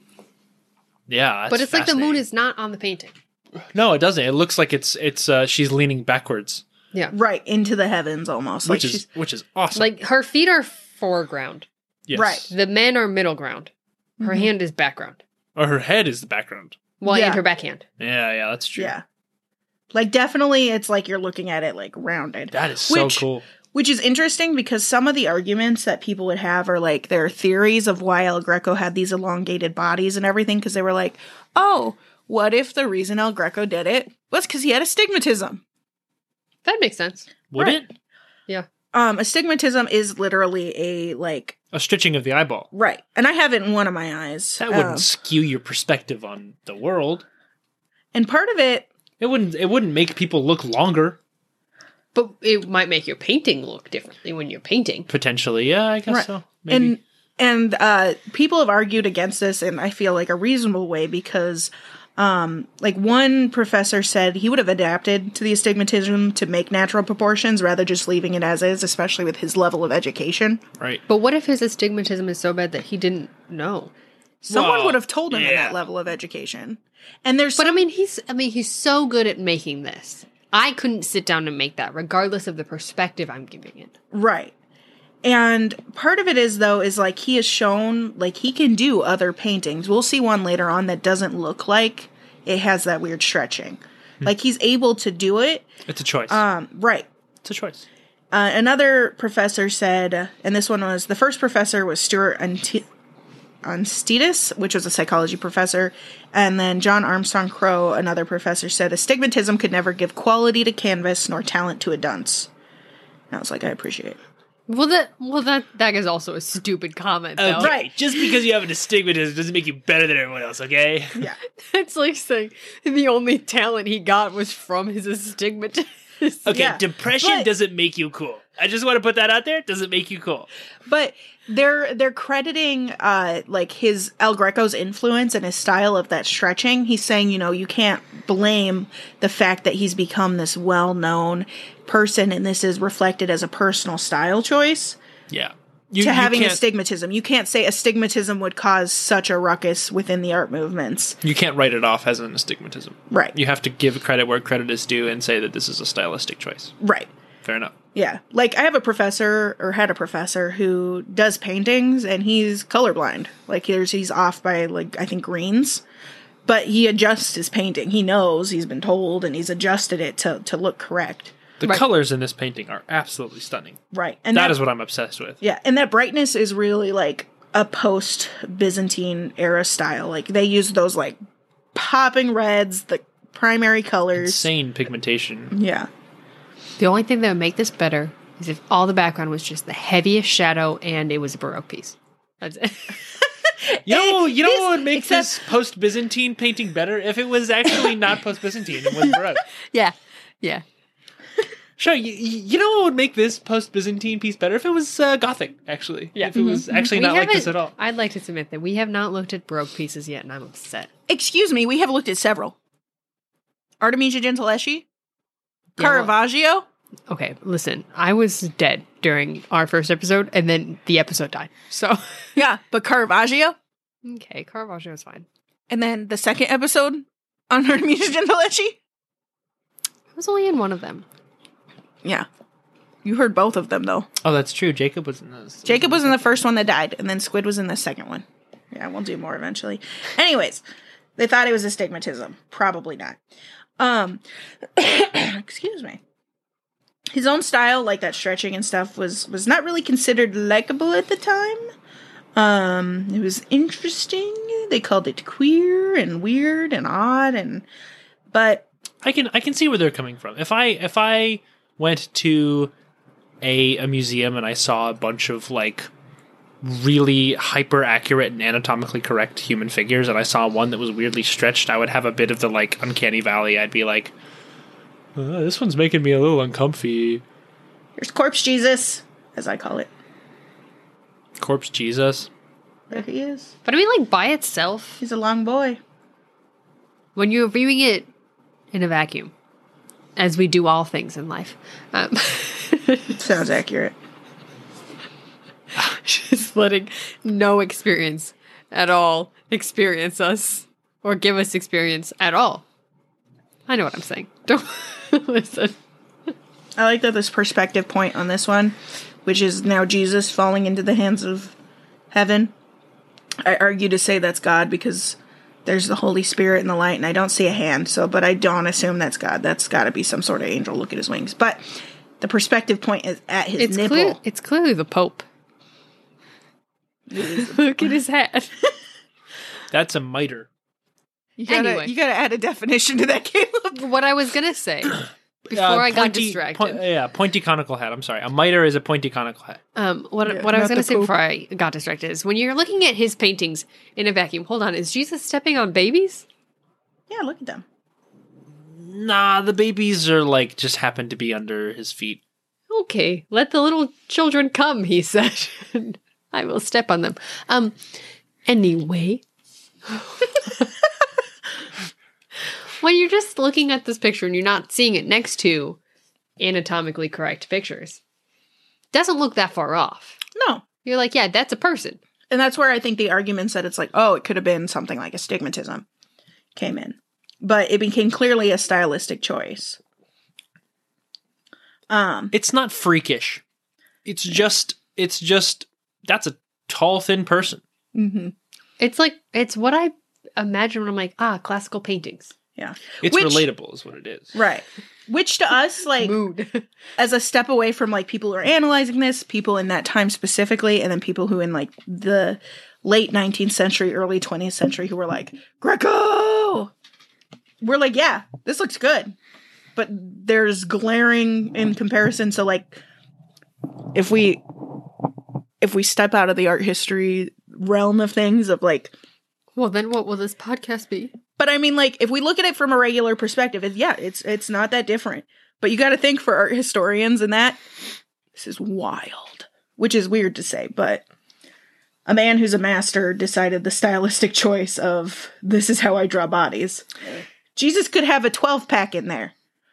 [SPEAKER 3] yeah, that's
[SPEAKER 2] But it's like the moon
[SPEAKER 3] fascinating.
[SPEAKER 2] is not on the painting.
[SPEAKER 3] No, it doesn't. It looks like it's it's uh, she's leaning backwards,
[SPEAKER 2] Yeah.
[SPEAKER 1] Right into the heavens almost.
[SPEAKER 3] which
[SPEAKER 1] like
[SPEAKER 3] is
[SPEAKER 1] she's,
[SPEAKER 3] which is awesome.
[SPEAKER 2] Like her feet are foreground.
[SPEAKER 3] yes.
[SPEAKER 1] right.
[SPEAKER 2] The men are middle ground. Her
[SPEAKER 1] Mhm.
[SPEAKER 2] hand is background.
[SPEAKER 3] Or her head is the background.
[SPEAKER 2] Well,
[SPEAKER 1] Yeah.
[SPEAKER 2] and her backhand.
[SPEAKER 3] Yeah, yeah, that's true.
[SPEAKER 1] Yeah. Like definitely it's like you're looking at it like rounded.
[SPEAKER 3] That is so
[SPEAKER 1] Which-
[SPEAKER 3] cool.
[SPEAKER 1] Which is interesting because some of the arguments that people would have are like their theories of why El Greco had these elongated bodies and everything. Because they were like, oh, what if the reason El Greco did it was because he had astigmatism?
[SPEAKER 2] That makes sense.
[SPEAKER 3] Would
[SPEAKER 1] Right.
[SPEAKER 3] it?
[SPEAKER 1] Um, astigmatism is literally a like
[SPEAKER 3] A stitching of the eyeball.
[SPEAKER 1] right, and I have it in one of my eyes.
[SPEAKER 3] That wouldn't
[SPEAKER 1] Um,
[SPEAKER 3] skew your perspective on the world.
[SPEAKER 1] and part of it,
[SPEAKER 3] It wouldn't. It wouldn't make people look longer.
[SPEAKER 2] But it might make your painting look differently when you're painting.
[SPEAKER 3] Potentially, yeah, I guess
[SPEAKER 1] Right.
[SPEAKER 3] so. Maybe.
[SPEAKER 1] and and uh, people have argued against this, and I feel like a reasonable way because. Um, like one professor said he would have adapted to the astigmatism to make natural proportions rather just leaving it as is, especially with his level of education.
[SPEAKER 3] right.
[SPEAKER 2] But what if his astigmatism is so bad that he didn't know?
[SPEAKER 1] Someone
[SPEAKER 3] Well,
[SPEAKER 1] would have told him in
[SPEAKER 3] yeah.
[SPEAKER 1] that level of education. And there's
[SPEAKER 2] But I mean, he's I mean, he's so good at making this. I couldn't sit down and make that, regardless of the perspective I'm giving it.
[SPEAKER 1] right. And part of it is though is like he has shown like he can do other paintings. We'll see one later on that doesn't look like it has that weird stretching. Like he's able to do it.
[SPEAKER 3] It's a choice.
[SPEAKER 1] Um, right.
[SPEAKER 3] it's a choice.
[SPEAKER 1] Uh, another professor said, and this one was the first professor was Stuart Anti- Anstitis, which was a psychology professor, and then John Armstrong Crow, another professor, said astigmatism could never give quality to canvas nor talent to a dunce. And I was like, I appreciate it.
[SPEAKER 2] Well, that well that that is also a stupid comment, though.
[SPEAKER 3] Okay,
[SPEAKER 1] Right.
[SPEAKER 3] Just because you have an astigmatism doesn't make you better than everyone else. Okay.
[SPEAKER 1] Yeah.
[SPEAKER 2] It's like saying the only talent he got was from his astigmatism.
[SPEAKER 3] Okay.
[SPEAKER 1] Yeah,
[SPEAKER 3] Depression
[SPEAKER 1] but-
[SPEAKER 3] doesn't make you cool. I just want to put that out there. It doesn't make you cool.
[SPEAKER 1] But they're they're crediting uh like his El Greco's influence and his style of that stretching. He's saying, you know, you can't blame the fact that he's become this well-known person and this is reflected as a personal style choice
[SPEAKER 3] Yeah. You,
[SPEAKER 1] to
[SPEAKER 3] you
[SPEAKER 1] having
[SPEAKER 3] can't,
[SPEAKER 1] astigmatism. You can't say astigmatism would cause such a ruckus within the art movements.
[SPEAKER 3] you can't write it off as an astigmatism.
[SPEAKER 1] Right.
[SPEAKER 3] You have to give credit where credit is due and say that this is a stylistic choice.
[SPEAKER 1] Right.
[SPEAKER 3] Fair enough.
[SPEAKER 1] Yeah. Like I have a professor or had a professor who does paintings and he's colorblind. Like there's he's off by like I think greens. But he adjusts his painting. He knows, he's been told, and he's adjusted it to, to look correct.
[SPEAKER 3] The
[SPEAKER 2] Right.
[SPEAKER 3] colors in this painting are absolutely stunning.
[SPEAKER 1] Right. And
[SPEAKER 3] that is what I'm obsessed with.
[SPEAKER 1] yeah, and that brightness is really like a post Byzantine era style. Like they use those like popping reds, the primary colors.
[SPEAKER 3] Insane pigmentation.
[SPEAKER 1] Yeah.
[SPEAKER 2] The only thing that would make this better is if all the background was just the heaviest shadow and it was a Baroque piece. That's it.
[SPEAKER 3] You know, you know
[SPEAKER 1] This-
[SPEAKER 3] what would make
[SPEAKER 1] except-
[SPEAKER 3] this post-Byzantine painting better? If it was actually not post-Byzantine, it was Baroque.
[SPEAKER 2] yeah. Yeah.
[SPEAKER 3] Sure, you, you know what would make this post-Byzantine piece better? If it was uh, Gothic, actually.
[SPEAKER 2] Yeah.
[SPEAKER 3] If it was actually not like this
[SPEAKER 2] haven't-
[SPEAKER 3] at all.
[SPEAKER 2] I'd like to submit that we have not looked at Baroque pieces yet, and I'm upset.
[SPEAKER 1] Excuse me, we have looked at several. Artemisia Gentileschi,
[SPEAKER 2] Yeah, well-
[SPEAKER 1] Caravaggio.
[SPEAKER 2] Okay, listen, I was dead during our first episode, and then the episode died. So,
[SPEAKER 1] Yeah, but Caravaggio.
[SPEAKER 2] okay, Caravaggio is fine.
[SPEAKER 1] And then the second episode on Artemisia Gentileschi.
[SPEAKER 2] I was only in one of them.
[SPEAKER 1] Yeah. You heard both of them, though.
[SPEAKER 3] Oh, that's true. Jacob was in those.
[SPEAKER 1] Jacob was in the first one that died, and then Squid was in the second one. Yeah, we'll do more eventually. Anyways, they thought it was astigmatism. Probably not. Um, excuse me. His own style, like that stretching and stuff, was was not really considered likable at the time. Um, it was interesting. They called it queer and weird and odd, and but
[SPEAKER 3] I can I can see where they're coming from. If I if I went to a a museum and I saw a bunch of like really hyper accurate and anatomically correct human figures, and I saw one that was weirdly stretched, I would have a bit of the like uncanny valley. I'd be like, uh, this one's making me a little uncomfy.
[SPEAKER 1] here's Corpse Jesus, as I call it.
[SPEAKER 3] Corpse Jesus.
[SPEAKER 1] There he is.
[SPEAKER 2] But I mean, like, by itself,
[SPEAKER 1] He's a long boy.
[SPEAKER 2] when you're viewing it in a vacuum, as we do all things in life, um,
[SPEAKER 1] Sounds accurate.
[SPEAKER 2] just letting no experience at all experience us or give us experience at all. I know what I'm saying. Don't listen.
[SPEAKER 1] I like that this perspective point on this one, which is now Jesus falling into the hands of heaven. I argue to say that's God because there's the Holy Spirit and the light, and I don't see a hand, so, but I don't assume that's God. That's got to be some sort of angel. Look at his wings. But the perspective point is at his
[SPEAKER 2] It's,
[SPEAKER 1] nipple.
[SPEAKER 2] clear, it's clearly the Pope. Look at his hat.
[SPEAKER 3] That's a mitre.
[SPEAKER 1] You gotta,
[SPEAKER 2] Anyway.
[SPEAKER 1] you gotta add a definition to that, Caleb.
[SPEAKER 2] What I was going to say before
[SPEAKER 3] Uh,
[SPEAKER 2] I got
[SPEAKER 3] pointy-
[SPEAKER 2] distracted.
[SPEAKER 3] po- yeah, pointy conical hat. I'm sorry. A mitre is a pointy conical hat.
[SPEAKER 2] Um, what
[SPEAKER 1] Yeah,
[SPEAKER 2] what I was
[SPEAKER 1] not
[SPEAKER 2] going
[SPEAKER 1] the
[SPEAKER 2] to say
[SPEAKER 1] Pope.
[SPEAKER 2] before I got distracted is when you're looking at his paintings in a vacuum. Hold on, is Jesus stepping on babies?
[SPEAKER 1] Yeah, look at them.
[SPEAKER 3] Nah, the babies are like just happen to be under his feet.
[SPEAKER 2] Okay, let the little children come, he said. I will step on them. Um, anyway, when you're just looking at this picture and you're not seeing it next to anatomically correct pictures, doesn't look that far off.
[SPEAKER 1] No.
[SPEAKER 2] You're like, yeah, that's a person.
[SPEAKER 1] And that's where I think the argument said it's like, oh, it could have been something like astigmatism came in. But it became clearly a stylistic choice. Um,
[SPEAKER 3] It's not freakish. It's just, it's just, that's a tall, thin person.
[SPEAKER 1] mhm.
[SPEAKER 2] It's like, it's what I imagine when I'm like, ah, classical paintings.
[SPEAKER 1] Yeah.
[SPEAKER 3] It's
[SPEAKER 1] Which-
[SPEAKER 3] relatable is what it is.
[SPEAKER 1] Right. Which to us, like,
[SPEAKER 2] Mood.
[SPEAKER 1] as a step away from like people who are analyzing this, people in that time specifically, and then people who in like the late nineteenth century, early twentieth century who were like, Greco! We're like, yeah, this looks good. But there's glaring in comparison. So like, if we if we step out of the art history realm of things of like,
[SPEAKER 2] Well, then what will this podcast be?
[SPEAKER 1] but I mean, like, if we look at it from a regular perspective, it, yeah, it's it's not that different. But you got to think for art historians and that, this is wild, which is weird to say. But a man who's a master decided the stylistic choice of this is how I draw bodies. Jesus could have a twelve pack in there.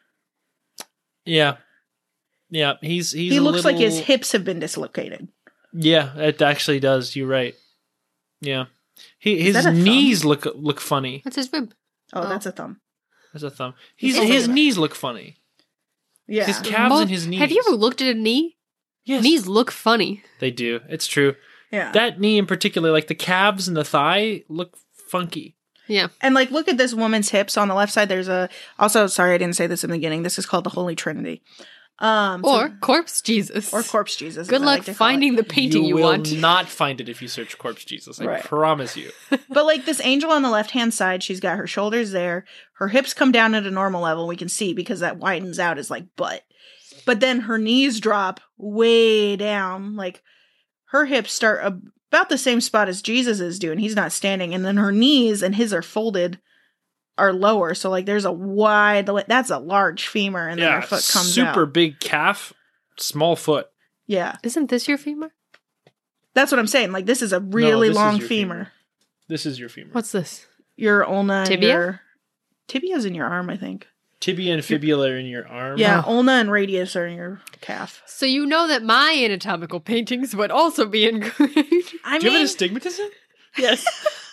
[SPEAKER 3] Yeah. Yeah, he's, he's
[SPEAKER 1] he
[SPEAKER 3] a
[SPEAKER 1] looks like his
[SPEAKER 3] little-
[SPEAKER 1] hips have been dislocated.
[SPEAKER 3] Yeah, it actually does. You're right. Yeah. He, his
[SPEAKER 1] that a thumb?
[SPEAKER 3] knees look look funny.
[SPEAKER 2] What's his rib?
[SPEAKER 1] Oh,
[SPEAKER 2] Oh.
[SPEAKER 1] that's a thumb.
[SPEAKER 3] As a thumb. He's,
[SPEAKER 1] Is
[SPEAKER 3] his
[SPEAKER 1] it?
[SPEAKER 3] knees look funny.
[SPEAKER 1] Yeah.
[SPEAKER 3] His calves
[SPEAKER 2] Mo-
[SPEAKER 3] and his knees.
[SPEAKER 2] Have you ever looked at a knee?
[SPEAKER 3] Yes.
[SPEAKER 2] Knees look funny.
[SPEAKER 3] They do. It's true.
[SPEAKER 1] yeah.
[SPEAKER 3] That knee in particular, like the calves and the thigh, look funky.
[SPEAKER 2] Yeah.
[SPEAKER 1] And like, look at this woman's hips on the left side. There's a, also, sorry, I didn't say this in the beginning. This is called the Holy Trinity. Um, so-
[SPEAKER 2] Or corpse Jesus.
[SPEAKER 1] or corpse Jesus.
[SPEAKER 2] Good
[SPEAKER 1] as I
[SPEAKER 2] luck
[SPEAKER 1] like to call it.
[SPEAKER 2] finding the painting you,
[SPEAKER 3] will
[SPEAKER 2] want.
[SPEAKER 3] not find it if you search Corpse Jesus. I
[SPEAKER 1] Right.
[SPEAKER 3] promise you.
[SPEAKER 1] But like this angel on the left hand side, she's got her shoulders there. Her hips come down at a normal level. We can see because that widens out as like butt. But then her knees drop way down. Like her hips start ab- about the same spot as Jesus is doing. He's not standing. And then her knees and his are folded are lower. So like there's a wide, that's a large femur. And then
[SPEAKER 3] Yeah,
[SPEAKER 1] her foot comes
[SPEAKER 3] super
[SPEAKER 1] out.
[SPEAKER 3] big calf, small foot.
[SPEAKER 1] Yeah.
[SPEAKER 2] Isn't this your femur?
[SPEAKER 1] That's what I'm saying. Like this is a really
[SPEAKER 3] this is
[SPEAKER 1] long
[SPEAKER 3] your
[SPEAKER 1] femur.
[SPEAKER 3] femur. This is your femur.
[SPEAKER 2] What's this?
[SPEAKER 1] Your ulna and
[SPEAKER 2] Tibia?
[SPEAKER 1] your tibia's in your arm, I think.
[SPEAKER 3] Tibia and fibula are in your arm.
[SPEAKER 1] Yeah,
[SPEAKER 2] Oh.
[SPEAKER 1] ulna and radius are in your calf.
[SPEAKER 2] So you know that my anatomical paintings would also be engraved.
[SPEAKER 1] I
[SPEAKER 3] Do you have
[SPEAKER 1] mean,
[SPEAKER 3] an astigmatism?
[SPEAKER 1] yes.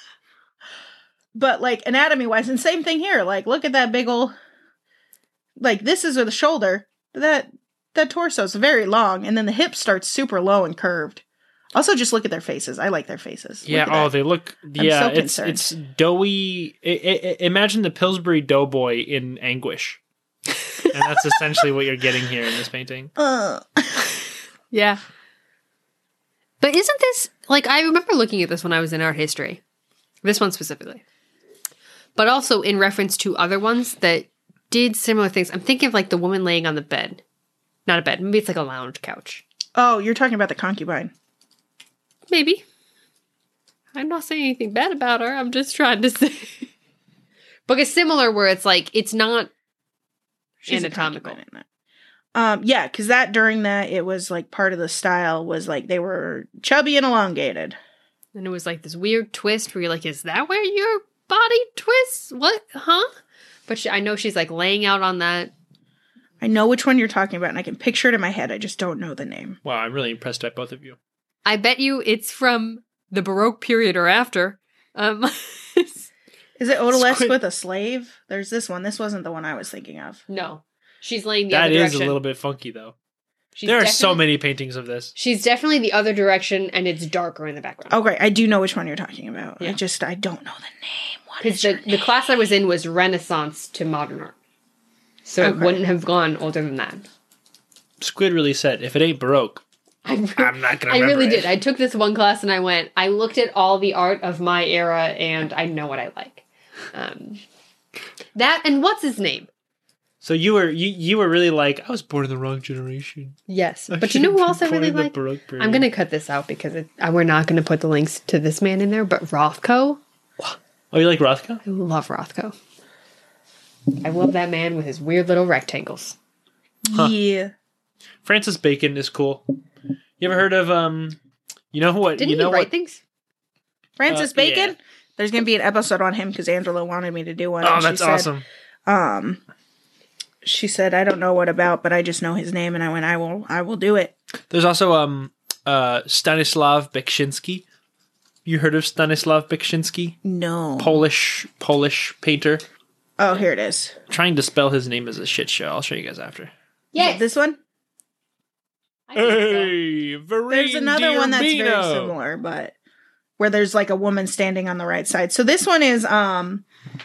[SPEAKER 1] But like anatomy wise, and same thing here. Like, look at that big ol' like this is the shoulder. That the torso's very long, and then the hip starts super low and curved. Also, just look at their faces. I like their faces.
[SPEAKER 3] Yeah.
[SPEAKER 1] Look at
[SPEAKER 3] Oh,
[SPEAKER 1] that.
[SPEAKER 3] they look. Yeah.
[SPEAKER 1] so
[SPEAKER 3] it's
[SPEAKER 1] concerned.
[SPEAKER 3] it's doughy. I, I, imagine the Pillsbury Doughboy in anguish, and that's essentially what you're getting here in this painting.
[SPEAKER 1] Uh.
[SPEAKER 2] Yeah. But isn't this, like, I remember looking at this when I was in art history. This one specifically. But also in reference to other ones that did similar things. I'm thinking of, like, the woman laying on the bed. Not a bed. Maybe it's like a lounge couch.
[SPEAKER 1] Oh, you're talking about the concubine.
[SPEAKER 2] Maybe. I'm not saying anything bad about her. I'm just trying to say. But it's similar where it's like, it's not
[SPEAKER 1] She's a
[SPEAKER 2] anatomical.
[SPEAKER 1] concubine in that. Um, yeah, because that during that, it was like part of the style was like they were chubby and elongated.
[SPEAKER 2] And it was like this weird twist where you're like, is that where your body twists? What? Huh? But she, I know she's like laying out on that.
[SPEAKER 1] I know which one you're talking about, and I can picture it in my head. I just don't know the name.
[SPEAKER 3] Wow, I'm really impressed by both of you.
[SPEAKER 2] I bet you it's from the Baroque period or after. Um,
[SPEAKER 1] Is it Odalisque
[SPEAKER 3] Squid-
[SPEAKER 1] with a slave? There's this one. This wasn't the one I was thinking of.
[SPEAKER 2] no. She's laying the
[SPEAKER 3] That
[SPEAKER 2] other
[SPEAKER 3] is
[SPEAKER 2] direction.
[SPEAKER 3] a little bit funky, though.
[SPEAKER 2] She's
[SPEAKER 3] There are so
[SPEAKER 2] definitely-
[SPEAKER 3] many paintings of this.
[SPEAKER 2] She's definitely the other direction, and it's darker in the background.
[SPEAKER 1] Okay, I do know which one you're talking about. I
[SPEAKER 2] Yeah.
[SPEAKER 1] just I don't know the name. What
[SPEAKER 2] Because
[SPEAKER 1] is
[SPEAKER 2] the,
[SPEAKER 1] her
[SPEAKER 2] the
[SPEAKER 1] name?
[SPEAKER 2] class I was in was Renaissance to modern art. So it
[SPEAKER 1] Okay.
[SPEAKER 2] wouldn't have gone older than that.
[SPEAKER 3] Squid really said, if it ain't Baroque,
[SPEAKER 2] I, re-
[SPEAKER 3] I'm not gonna
[SPEAKER 2] I
[SPEAKER 3] remember
[SPEAKER 2] really
[SPEAKER 3] it.
[SPEAKER 2] did. I took this one class and I went, I looked at all the art of my era and I know what I like. Um, that and what's his name?
[SPEAKER 3] So you were you, you were really like, I was born in the wrong generation.
[SPEAKER 2] Yes.
[SPEAKER 3] I
[SPEAKER 2] But you know
[SPEAKER 3] should've
[SPEAKER 2] who else I
[SPEAKER 3] been born
[SPEAKER 2] really
[SPEAKER 3] in the
[SPEAKER 2] like?
[SPEAKER 3] Baroque period.
[SPEAKER 2] I'm going to cut this out because it, uh, we're not going to put the links to this man in there, but Rothko.
[SPEAKER 3] Oh, you like Rothko?
[SPEAKER 2] I love Rothko. I love that man with his weird little rectangles.
[SPEAKER 3] Huh.
[SPEAKER 1] Yeah.
[SPEAKER 3] Francis Bacon is cool. You ever heard of um? You know what?
[SPEAKER 2] Didn't
[SPEAKER 3] you
[SPEAKER 2] he
[SPEAKER 3] know
[SPEAKER 2] write
[SPEAKER 3] what?
[SPEAKER 2] things?
[SPEAKER 1] Francis
[SPEAKER 3] Uh,
[SPEAKER 1] Bacon?
[SPEAKER 3] yeah.
[SPEAKER 1] There's going to be an episode on him because Angela wanted me to do one.
[SPEAKER 3] Oh,
[SPEAKER 1] and she
[SPEAKER 3] that's
[SPEAKER 1] said,
[SPEAKER 3] awesome.
[SPEAKER 1] Um, she said, I don't know what about, but I just know his name. And I went, I will, I will do it.
[SPEAKER 3] There's also um uh Stanislav Bekshinsky. You heard of Stanislav Bekshinsky?
[SPEAKER 1] No.
[SPEAKER 3] Polish Polish painter.
[SPEAKER 1] Oh, here it is.
[SPEAKER 3] Trying to spell his name is a shit show. I'll show you guys after.
[SPEAKER 2] Yes.
[SPEAKER 1] This one?
[SPEAKER 2] I think so.
[SPEAKER 3] Hey, Vereen
[SPEAKER 1] There's another one that's very
[SPEAKER 3] Diurbino.
[SPEAKER 1] similar, but where there's like a woman standing on the right side. So this one is um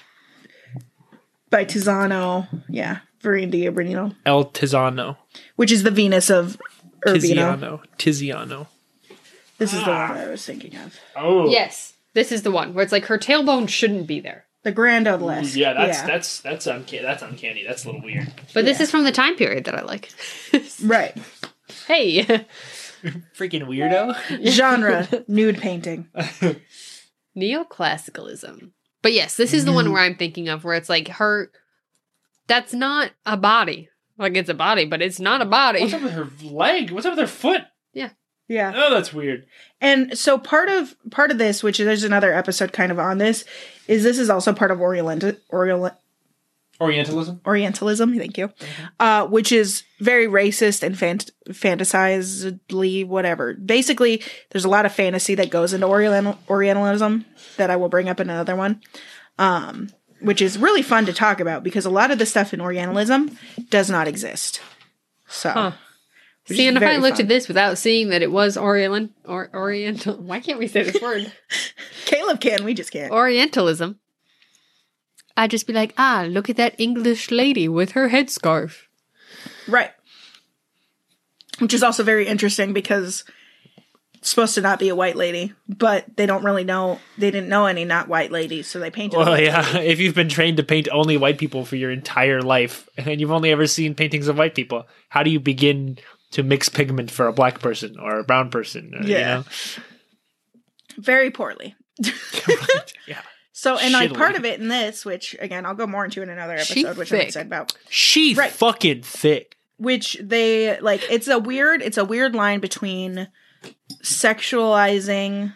[SPEAKER 1] by Tiziano. Yeah. Vereen Diurbino,
[SPEAKER 3] El Tiziano.
[SPEAKER 1] which is the Venus of Urbino.
[SPEAKER 3] Tiziano. Tiziano.
[SPEAKER 1] This is the one that I was thinking of.
[SPEAKER 3] Oh.
[SPEAKER 2] Yes. This is the one where it's like her tailbone shouldn't be there.
[SPEAKER 1] The Grand Odalisque.
[SPEAKER 3] Yeah, that's that's that's uncanny. That's uncanny. That's a little weird.
[SPEAKER 2] But this is from the time period that I like.
[SPEAKER 1] Right.
[SPEAKER 2] Hey.
[SPEAKER 3] Freaking weirdo.
[SPEAKER 1] Genre, nude painting.
[SPEAKER 2] Neoclassicalism. But yes, this is the one where I'm thinking of where it's like her. That's not a body. Like it's a body, but it's not a body.
[SPEAKER 3] What's up with her leg? What's up with her foot?
[SPEAKER 1] Yeah.
[SPEAKER 3] Oh, that's weird.
[SPEAKER 1] And so part of part of this, which there's another episode kind of on this, is this is also part of Orient, Orient,
[SPEAKER 3] Orientalism.
[SPEAKER 1] Orientalism, thank you, uh, which is very racist and fant- fantasizedly whatever. Basically, there's a lot of fantasy that goes into Oriental- Orientalism that I will bring up in another one, um, which is really fun to talk about because a lot of the stuff in Orientalism does not exist. So,
[SPEAKER 2] Huh.
[SPEAKER 1] which
[SPEAKER 2] See,
[SPEAKER 1] is
[SPEAKER 2] and if I
[SPEAKER 1] very
[SPEAKER 2] looked
[SPEAKER 1] fun.
[SPEAKER 2] at this without seeing that it was Orient or Oriental, why can't we say this word?
[SPEAKER 1] Caleb can, we just can't.
[SPEAKER 2] Orientalism. I'd just be like, ah, look at that English lady with her headscarf.
[SPEAKER 1] Right. Which is also very interesting because it's supposed to not be a white lady, but they don't really know, they didn't know any not white ladies, so they painted a
[SPEAKER 3] Well,
[SPEAKER 1] white
[SPEAKER 3] yeah.
[SPEAKER 1] lady.
[SPEAKER 3] If you've been trained to paint only white people for your entire life, and you've only ever seen paintings of white people, how do you begin to mix pigment for a black person or a brown person? Or,
[SPEAKER 1] Yeah.
[SPEAKER 3] You
[SPEAKER 1] Very poorly.
[SPEAKER 3] know? Right. Yeah.
[SPEAKER 1] So, and like
[SPEAKER 3] Shittily.
[SPEAKER 1] part of it in this, which again, I'll go more into in another
[SPEAKER 2] She
[SPEAKER 1] episode, which I'm
[SPEAKER 2] thick.
[SPEAKER 1] excited about,
[SPEAKER 3] She
[SPEAKER 1] Right.
[SPEAKER 3] fucking thick.
[SPEAKER 1] which they like, it's a weird, it's a weird line between sexualizing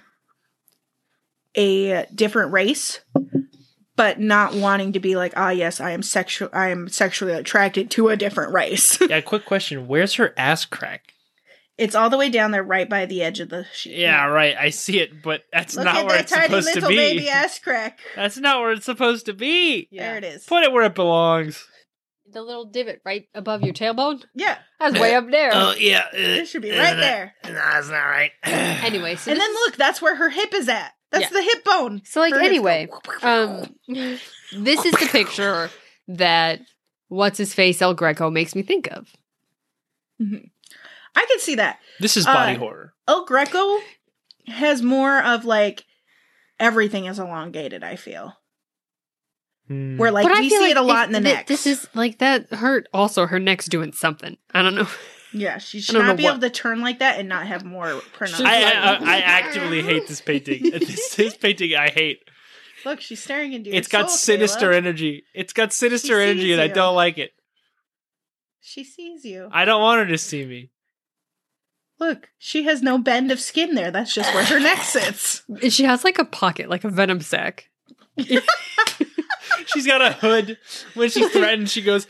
[SPEAKER 1] a different race, but not wanting to be like, ah, yes, I am sexual, I am sexually attracted to a different race.
[SPEAKER 3] Yeah, quick question. Where's her ass crack?
[SPEAKER 1] It's all the way down there, right by the edge of the sheet.
[SPEAKER 3] Yeah, right. I see it, but that's
[SPEAKER 1] Look
[SPEAKER 3] not
[SPEAKER 1] at
[SPEAKER 3] where
[SPEAKER 1] that
[SPEAKER 3] it's
[SPEAKER 1] tiny
[SPEAKER 3] supposed to
[SPEAKER 1] little
[SPEAKER 3] be.
[SPEAKER 1] baby ass crack.
[SPEAKER 3] That's not where it's supposed to be.
[SPEAKER 1] There it is.
[SPEAKER 3] Put it where it belongs.
[SPEAKER 2] the little divot right above your tailbone?
[SPEAKER 1] Yeah,
[SPEAKER 2] That's way up there.
[SPEAKER 3] Oh yeah, uh,
[SPEAKER 1] it should be right there.
[SPEAKER 3] No, that's not right.
[SPEAKER 2] Anyway, so
[SPEAKER 1] And
[SPEAKER 2] this
[SPEAKER 1] then
[SPEAKER 2] is-
[SPEAKER 1] look, that's where her hip is at. That's
[SPEAKER 2] Yeah.
[SPEAKER 1] the hip bone.
[SPEAKER 2] So, like,
[SPEAKER 1] Her hips
[SPEAKER 2] anyway,
[SPEAKER 1] go-
[SPEAKER 2] um, this is the picture that what's his face El Greco makes me think of.
[SPEAKER 1] I can see that.
[SPEAKER 3] This is body
[SPEAKER 1] uh,
[SPEAKER 3] horror.
[SPEAKER 1] El Greco has more of like everything is elongated. I feel
[SPEAKER 3] Hmm.
[SPEAKER 1] where like
[SPEAKER 2] But I
[SPEAKER 1] we
[SPEAKER 2] feel
[SPEAKER 1] see
[SPEAKER 2] like
[SPEAKER 1] it a lot in the
[SPEAKER 2] th-
[SPEAKER 1] neck.
[SPEAKER 2] This is like that. Her also her neck's doing something. I don't know.
[SPEAKER 1] yeah, she should
[SPEAKER 2] I don't
[SPEAKER 1] not
[SPEAKER 2] know
[SPEAKER 1] be
[SPEAKER 2] what-
[SPEAKER 1] able to turn like that and not have more pronounced.
[SPEAKER 3] I, I, I, I actively hate this painting. This, this painting I hate.
[SPEAKER 1] Look, she's staring into your
[SPEAKER 3] It's got
[SPEAKER 1] soul,
[SPEAKER 3] sinister
[SPEAKER 1] Caleb.
[SPEAKER 3] energy. It's got sinister
[SPEAKER 1] She
[SPEAKER 3] energy,
[SPEAKER 1] sees
[SPEAKER 3] and I
[SPEAKER 1] you.
[SPEAKER 3] don't like it.
[SPEAKER 1] She sees you.
[SPEAKER 3] I don't want her to see me.
[SPEAKER 1] Look, she has no bend of skin there. That's just where her neck sits.
[SPEAKER 2] She has like a pocket, like a venom sac.
[SPEAKER 3] She's got a hood. When she's threatened, she goes.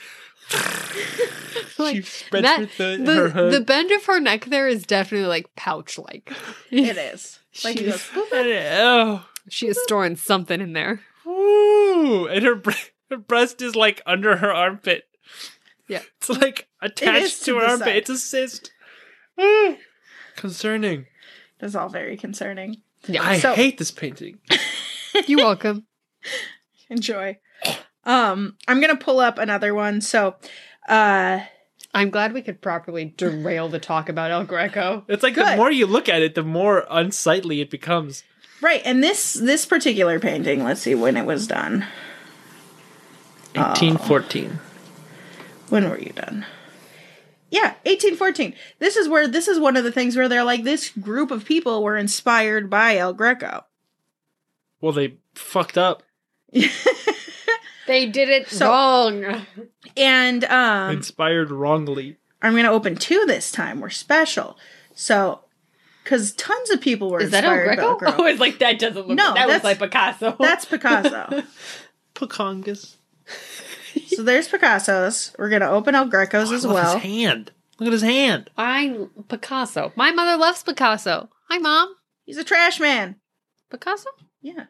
[SPEAKER 3] she
[SPEAKER 2] Like,
[SPEAKER 3] spreads
[SPEAKER 2] that-
[SPEAKER 3] her, th-
[SPEAKER 2] The,
[SPEAKER 3] her hood.
[SPEAKER 2] the bend of her neck there is definitely like pouch like.
[SPEAKER 1] It is. Like he goes,
[SPEAKER 3] She's- oh,
[SPEAKER 2] She is storing something in there.
[SPEAKER 3] woo! And her bre- her breast is like under her armpit.
[SPEAKER 2] Yeah.
[SPEAKER 3] It's like
[SPEAKER 1] is
[SPEAKER 3] attached
[SPEAKER 1] to
[SPEAKER 3] to her
[SPEAKER 1] the
[SPEAKER 3] armpit.
[SPEAKER 1] side.
[SPEAKER 3] It's a cyst. Ah, concerning.
[SPEAKER 1] That's all very concerning.
[SPEAKER 2] Yeah.
[SPEAKER 3] I
[SPEAKER 1] So-
[SPEAKER 3] hate this painting.
[SPEAKER 2] You're welcome.
[SPEAKER 1] Enjoy. Um, I'm gonna pull up another one. So, uh,
[SPEAKER 2] I'm glad we could properly derail the talk about El Greco.
[SPEAKER 3] It's like the
[SPEAKER 1] Good.
[SPEAKER 3] more you look at it, the more unsightly it becomes.
[SPEAKER 1] right, and this this particular painting. Let's see when it was done.
[SPEAKER 3] eighteen fourteen.
[SPEAKER 1] When were you done? Yeah, eighteen fourteen. This is where this is one of the things where they're like this group of people were inspired by El Greco.
[SPEAKER 3] Well, they fucked up.
[SPEAKER 2] They did it
[SPEAKER 1] So-
[SPEAKER 2] wrong.
[SPEAKER 1] And um,
[SPEAKER 3] Inspired wrongly.
[SPEAKER 1] I'm gonna open two this time. We're special, so because tons of people were
[SPEAKER 2] Is that El
[SPEAKER 1] inspired by
[SPEAKER 2] Greco?
[SPEAKER 1] El Greco.
[SPEAKER 2] Oh, it's like that doesn't look.
[SPEAKER 1] No,
[SPEAKER 2] that was
[SPEAKER 1] that's-
[SPEAKER 2] like Picasso.
[SPEAKER 1] That's Picasso.
[SPEAKER 3] Pacongas.
[SPEAKER 1] So there's Picasso's. We're gonna open El Greco's as
[SPEAKER 3] Look at
[SPEAKER 1] well.
[SPEAKER 3] his hand. Look at his hand.
[SPEAKER 2] I Picasso. My mother loves Picasso. Hi, mom.
[SPEAKER 1] He's a trash man.
[SPEAKER 2] Picasso.
[SPEAKER 1] Yeah.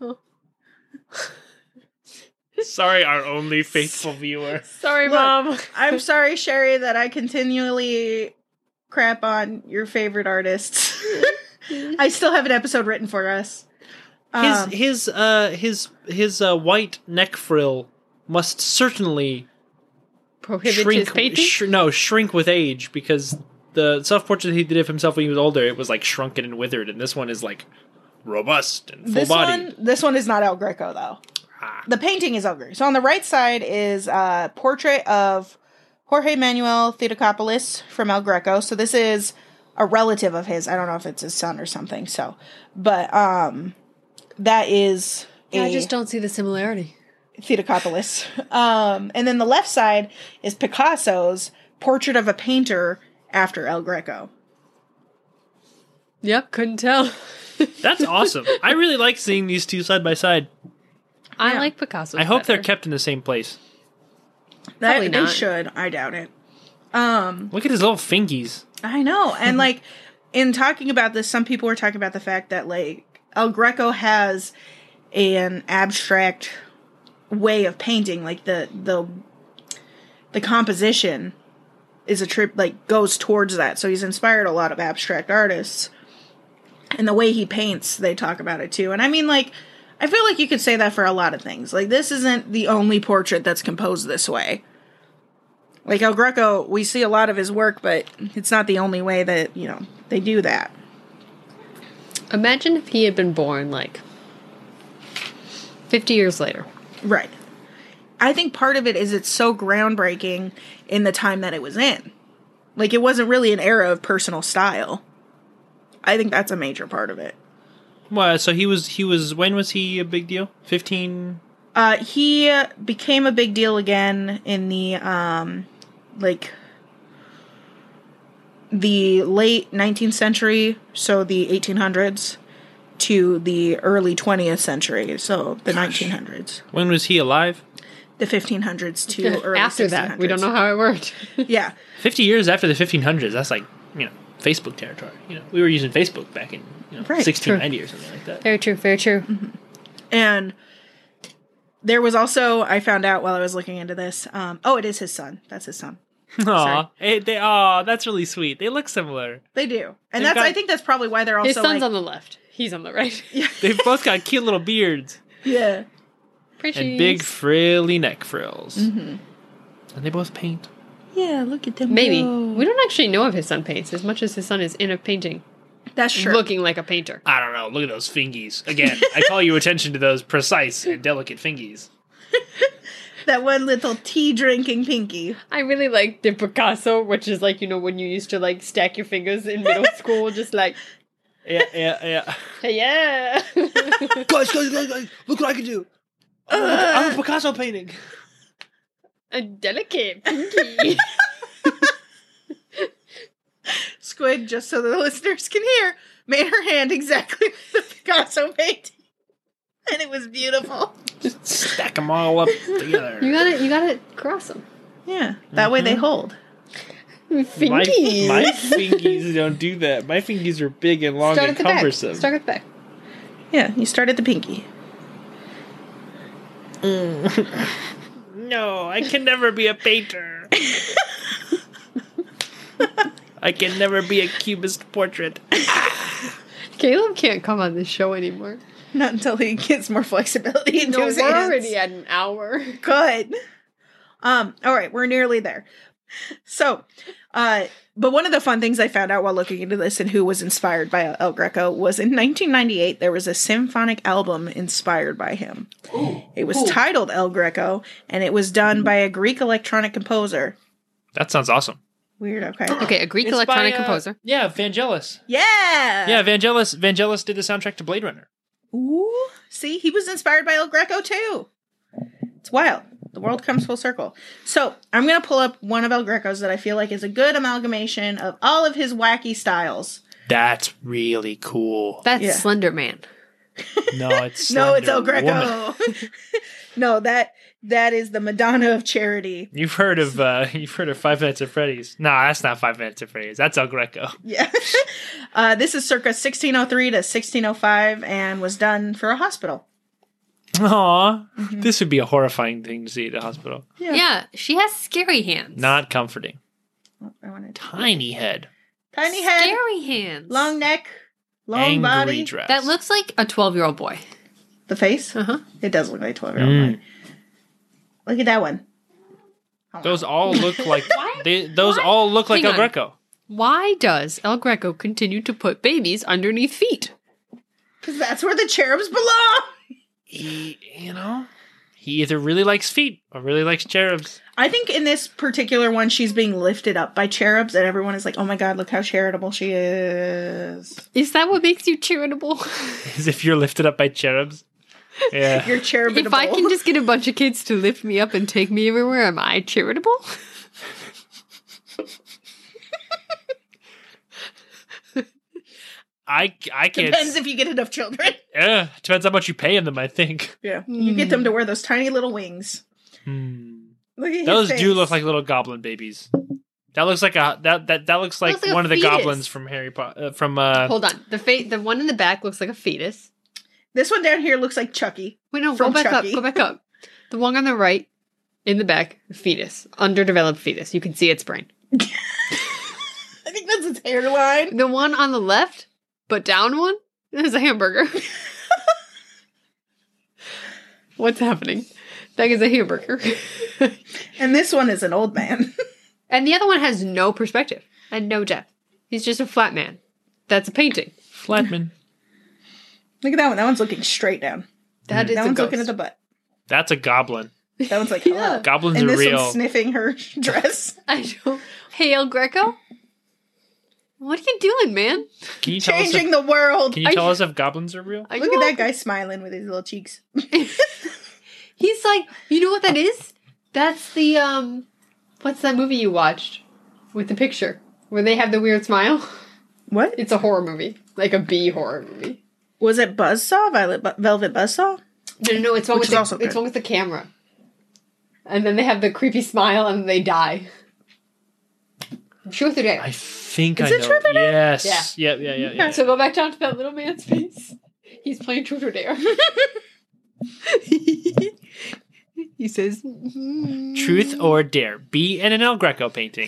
[SPEAKER 3] Sorry, our only faithful viewer.
[SPEAKER 2] Sorry,
[SPEAKER 1] Look,
[SPEAKER 2] mom.
[SPEAKER 1] I'm sorry, Sherry, that I continually crap on your favorite artists. I still have an episode written for us.
[SPEAKER 3] His
[SPEAKER 1] Um,
[SPEAKER 3] his uh his his uh, white neck frill must certainly
[SPEAKER 2] Prohibit
[SPEAKER 3] shrink.
[SPEAKER 2] his painting.
[SPEAKER 3] Sh- no, shrink with age because the self portrait he did of himself when he was older, it was like shrunken and withered, and this one is like robust and full
[SPEAKER 1] this
[SPEAKER 3] body.
[SPEAKER 1] one, this one is not El Greco though.
[SPEAKER 3] Ah.
[SPEAKER 1] The painting is El Greco. So on the right side is a portrait of Jorge Manuel Theotokopoulos from El Greco. So this is a relative of his. I don't know if it's his son or something. So, but um, that is
[SPEAKER 2] Yeah,
[SPEAKER 1] a
[SPEAKER 2] I just don't see the similarity.
[SPEAKER 1] Theotokopoulos. Um, and then the left side is Picasso's portrait of a painter after El Greco.
[SPEAKER 2] Yep, couldn't tell.
[SPEAKER 3] That's awesome. I really like seeing these two side by side.
[SPEAKER 2] I
[SPEAKER 1] Yeah.
[SPEAKER 2] like Picasso.
[SPEAKER 3] I hope they're kept in the same place.
[SPEAKER 1] That,
[SPEAKER 2] Probably
[SPEAKER 1] they
[SPEAKER 2] not.
[SPEAKER 1] should. I doubt it. Um,
[SPEAKER 3] Look at his little fingies.
[SPEAKER 1] I know. And like in talking about this, some people were talking about the fact that like El Greco has an abstract way of painting. Like the the the composition is a trip like goes towards that. So he's inspired a lot of abstract artists. And the way he paints, they talk about it too. And I mean like I feel like you could say that for a lot of things. Like this isn't the only portrait that's composed this way. Like El Greco, we see a lot of his work, but it's not the only way that, you know, they do that.
[SPEAKER 2] Imagine if he had been born like fifty years later.
[SPEAKER 1] Right. I think part of it is it's so groundbreaking in the time that it was in. Like, it wasn't really an era of personal style. I think that's a major part of it.
[SPEAKER 3] Well, so he was he was when was he a big deal? Fifteen.
[SPEAKER 1] Uh, he became a big deal again in the, um, like, the late nineteenth century, so the eighteen hundreds, to the early twentieth century, so the nineteen hundreds.
[SPEAKER 3] When was he alive?
[SPEAKER 1] The fifteen hundreds to early
[SPEAKER 2] After
[SPEAKER 1] sixteen hundreds.
[SPEAKER 2] that, we don't know how it worked.
[SPEAKER 1] Yeah.
[SPEAKER 3] Fifty years after the fifteen hundreds. That's like you know Facebook territory. You know, we were using Facebook back in you know
[SPEAKER 1] Right,
[SPEAKER 3] sixteen ninety or something like that.
[SPEAKER 2] Very true. Very true.
[SPEAKER 1] And there was also, I found out while I was looking into this. Um, oh, it is his son. That's his son.
[SPEAKER 3] Aw, hey, they, aw, that's really sweet. They look similar.
[SPEAKER 1] They do, and
[SPEAKER 3] They've
[SPEAKER 1] that's.
[SPEAKER 3] got-
[SPEAKER 1] I think that's probably why they're also
[SPEAKER 4] His son's
[SPEAKER 1] like,
[SPEAKER 4] on the left. He's on the right.
[SPEAKER 3] They've both got cute little beards
[SPEAKER 1] yeah.
[SPEAKER 3] and big frilly neck frills.
[SPEAKER 1] Mm-hmm.
[SPEAKER 3] And they both paint.
[SPEAKER 1] Yeah, look at them.
[SPEAKER 4] Maybe.
[SPEAKER 1] go.
[SPEAKER 4] We don't actually know if his son paints as much as his son is in a painting.
[SPEAKER 1] That's true.
[SPEAKER 4] Looking like a painter.
[SPEAKER 3] I don't know. Look at those fingies. Again, I call you attention to those precise and delicate fingies.
[SPEAKER 1] That one little tea drinking pinky.
[SPEAKER 4] I really like the Picasso, which is like, you know, when you used to like stack your fingers in middle school, just like,
[SPEAKER 3] Yeah, yeah, yeah.
[SPEAKER 4] hey, yeah.
[SPEAKER 3] Guys, guys, guys, guys, look what I can do. I'm, a, I'm a Picasso painting.
[SPEAKER 4] A delicate pinky.
[SPEAKER 1] Squid, just so the listeners can hear, made her hand exactly like the Picasso painting. And it was beautiful.
[SPEAKER 3] Just stack them all up together.
[SPEAKER 4] You gotta, you gotta cross them.
[SPEAKER 1] Yeah, that way they hold.
[SPEAKER 3] My,
[SPEAKER 4] Fingies.
[SPEAKER 3] my fingies don't do that. My fingies are big and long
[SPEAKER 4] Start
[SPEAKER 3] and
[SPEAKER 4] at the back.
[SPEAKER 3] cumbersome.
[SPEAKER 4] Start at the back.
[SPEAKER 1] Yeah, you start at the pinky.
[SPEAKER 3] No, I can never be a painter. I can never be a cubist portrait.
[SPEAKER 4] Caleb can't come on this show anymore.
[SPEAKER 1] Not until he gets more flexibility into
[SPEAKER 4] No,
[SPEAKER 1] his
[SPEAKER 4] we're
[SPEAKER 1] hands.
[SPEAKER 4] already at an hour.
[SPEAKER 1] Good. Um, all right, we're nearly there. So, uh, but one of the fun things I found out while looking into this and who was inspired by El Greco was in nineteen ninety-eight, there was a symphonic album inspired by him. Ooh, it was ooh. titled El Greco, and it was done by a Greek electronic composer.
[SPEAKER 3] That sounds awesome.
[SPEAKER 1] Weird, okay.
[SPEAKER 2] Okay, a Greek
[SPEAKER 3] It's
[SPEAKER 2] electronic
[SPEAKER 3] by, uh,
[SPEAKER 2] composer.
[SPEAKER 3] Yeah, Vangelis.
[SPEAKER 1] Yeah!
[SPEAKER 3] Yeah, Vangelis Vangelis did the soundtrack to Blade Runner.
[SPEAKER 1] Ooh, see, he was inspired by El Greco too. It's wild. The world comes full circle. So, I'm going to pull up one of El Greco's that I feel like is a good amalgamation of all of his wacky styles.
[SPEAKER 3] That's really cool.
[SPEAKER 2] That's
[SPEAKER 1] Yeah.
[SPEAKER 2] Slender Man.
[SPEAKER 3] No, it's
[SPEAKER 1] No, it's El
[SPEAKER 3] Slender
[SPEAKER 1] Greco.
[SPEAKER 3] Woman.
[SPEAKER 1] No, that that is the Madonna of Charity.
[SPEAKER 3] You've heard of uh, you've heard of Five Nights at Freddy's? No, that's not Five Nights at Freddy's. That's El Greco.
[SPEAKER 1] Yeah. uh, this is circa sixteen oh three to sixteen oh five and was done for a hospital.
[SPEAKER 3] Aw, this would be a horrifying thing to see at a hospital.
[SPEAKER 1] Yeah.
[SPEAKER 2] Yeah, she has scary hands.
[SPEAKER 3] Not comforting.
[SPEAKER 1] Oh, I wanted to-
[SPEAKER 3] Tiny head.
[SPEAKER 1] Tiny head,
[SPEAKER 2] Scary hands.
[SPEAKER 1] long neck, long
[SPEAKER 3] Angry
[SPEAKER 1] body.
[SPEAKER 3] dress.
[SPEAKER 2] That looks like a twelve-year-old boy.
[SPEAKER 1] The face?
[SPEAKER 2] Uh-huh.
[SPEAKER 1] It does look like a twelve-year-old
[SPEAKER 3] Mm.
[SPEAKER 1] boy. Look at that one. Oh,
[SPEAKER 3] Those all look like
[SPEAKER 2] Why-
[SPEAKER 3] they. Those
[SPEAKER 2] why-
[SPEAKER 3] all look like
[SPEAKER 2] Hang
[SPEAKER 3] El
[SPEAKER 2] on.
[SPEAKER 3] Greco.
[SPEAKER 2] Why does El Greco continue to put babies underneath feet?
[SPEAKER 1] because that's where the cherubs belong.
[SPEAKER 3] He, you know, he either really likes feet or really likes cherubs.
[SPEAKER 1] I think in this particular one, she's being lifted up by cherubs, and everyone is like, "Oh my god, look how charitable she is."
[SPEAKER 2] Is that what makes you charitable?
[SPEAKER 3] As if you're lifted up by cherubs. Yeah.
[SPEAKER 1] You're charitable.
[SPEAKER 2] If I can just get a bunch of kids to lift me up and take me everywhere, am I charitable?
[SPEAKER 3] I, I can't.
[SPEAKER 1] Depends if you get enough children.
[SPEAKER 3] Yeah, depends how much you pay them, I think.
[SPEAKER 1] Yeah, you get them to wear those tiny little wings.
[SPEAKER 3] Hmm.
[SPEAKER 1] Look at his
[SPEAKER 3] Those
[SPEAKER 1] face.
[SPEAKER 3] do look like little goblin babies. That looks like a that that, that looks like,
[SPEAKER 2] Looks like a
[SPEAKER 3] one of the
[SPEAKER 2] fetus.
[SPEAKER 3] goblins from Harry Potter. Uh, from uh,
[SPEAKER 2] Hold on. The fa- the one in the back looks like a fetus.
[SPEAKER 1] This one down here looks like Chucky.
[SPEAKER 2] Wait, no,
[SPEAKER 1] From
[SPEAKER 2] go back
[SPEAKER 1] Chucky.
[SPEAKER 2] up. Go back up. The one on the right, in the back, fetus. Underdeveloped fetus. You can see its brain.
[SPEAKER 1] I think that's its hairline.
[SPEAKER 2] The one on the left, but down one, is a hamburger. What's happening? That is a hamburger.
[SPEAKER 1] And this one is an old man.
[SPEAKER 2] And the other one has no perspective and no depth. He's just a flat man. That's a painting.
[SPEAKER 3] Flatman.
[SPEAKER 1] Look at that one. That one's looking straight down.
[SPEAKER 2] That is
[SPEAKER 1] That
[SPEAKER 2] a
[SPEAKER 1] one's
[SPEAKER 2] ghost.
[SPEAKER 1] looking at the butt.
[SPEAKER 3] That's a goblin.
[SPEAKER 1] That one's like, hello.
[SPEAKER 2] Yeah.
[SPEAKER 3] Goblins
[SPEAKER 1] And
[SPEAKER 3] are
[SPEAKER 1] this
[SPEAKER 3] real.
[SPEAKER 1] one's sniffing her dress.
[SPEAKER 2] I don't. Hey, El Greco? What are you doing, man?
[SPEAKER 3] Can you tell us?
[SPEAKER 1] Changing
[SPEAKER 3] If,
[SPEAKER 1] the world.
[SPEAKER 3] can you
[SPEAKER 2] Are
[SPEAKER 3] tell
[SPEAKER 2] you-
[SPEAKER 3] us if goblins are real?
[SPEAKER 2] Are
[SPEAKER 1] Look
[SPEAKER 2] you
[SPEAKER 1] at
[SPEAKER 2] all-
[SPEAKER 1] that guy smiling with his little cheeks.
[SPEAKER 2] He's like, you know what that is? That's the, um, what's that movie you watched? With the picture. Where they have the weird smile?
[SPEAKER 1] What?
[SPEAKER 2] It's a horror movie. Like a B horror movie.
[SPEAKER 1] Was it Buzzsaw? Violet Bu- Velvet Buzzsaw?
[SPEAKER 2] No, no, no, it's one
[SPEAKER 1] Which
[SPEAKER 2] with
[SPEAKER 1] is
[SPEAKER 2] the,
[SPEAKER 1] also
[SPEAKER 2] it's
[SPEAKER 1] good.
[SPEAKER 2] one with the camera. And then they have the creepy smile and they die. Truth or dare?
[SPEAKER 3] I think
[SPEAKER 1] Is
[SPEAKER 3] I
[SPEAKER 1] it
[SPEAKER 3] know.
[SPEAKER 1] Truth or Dare?
[SPEAKER 3] Yes. Yeah. Yeah. Yeah. Yeah.
[SPEAKER 2] So go back down to that little man's face. He's playing Truth or Dare. He says,
[SPEAKER 3] Truth or dare? Be in an El Greco painting.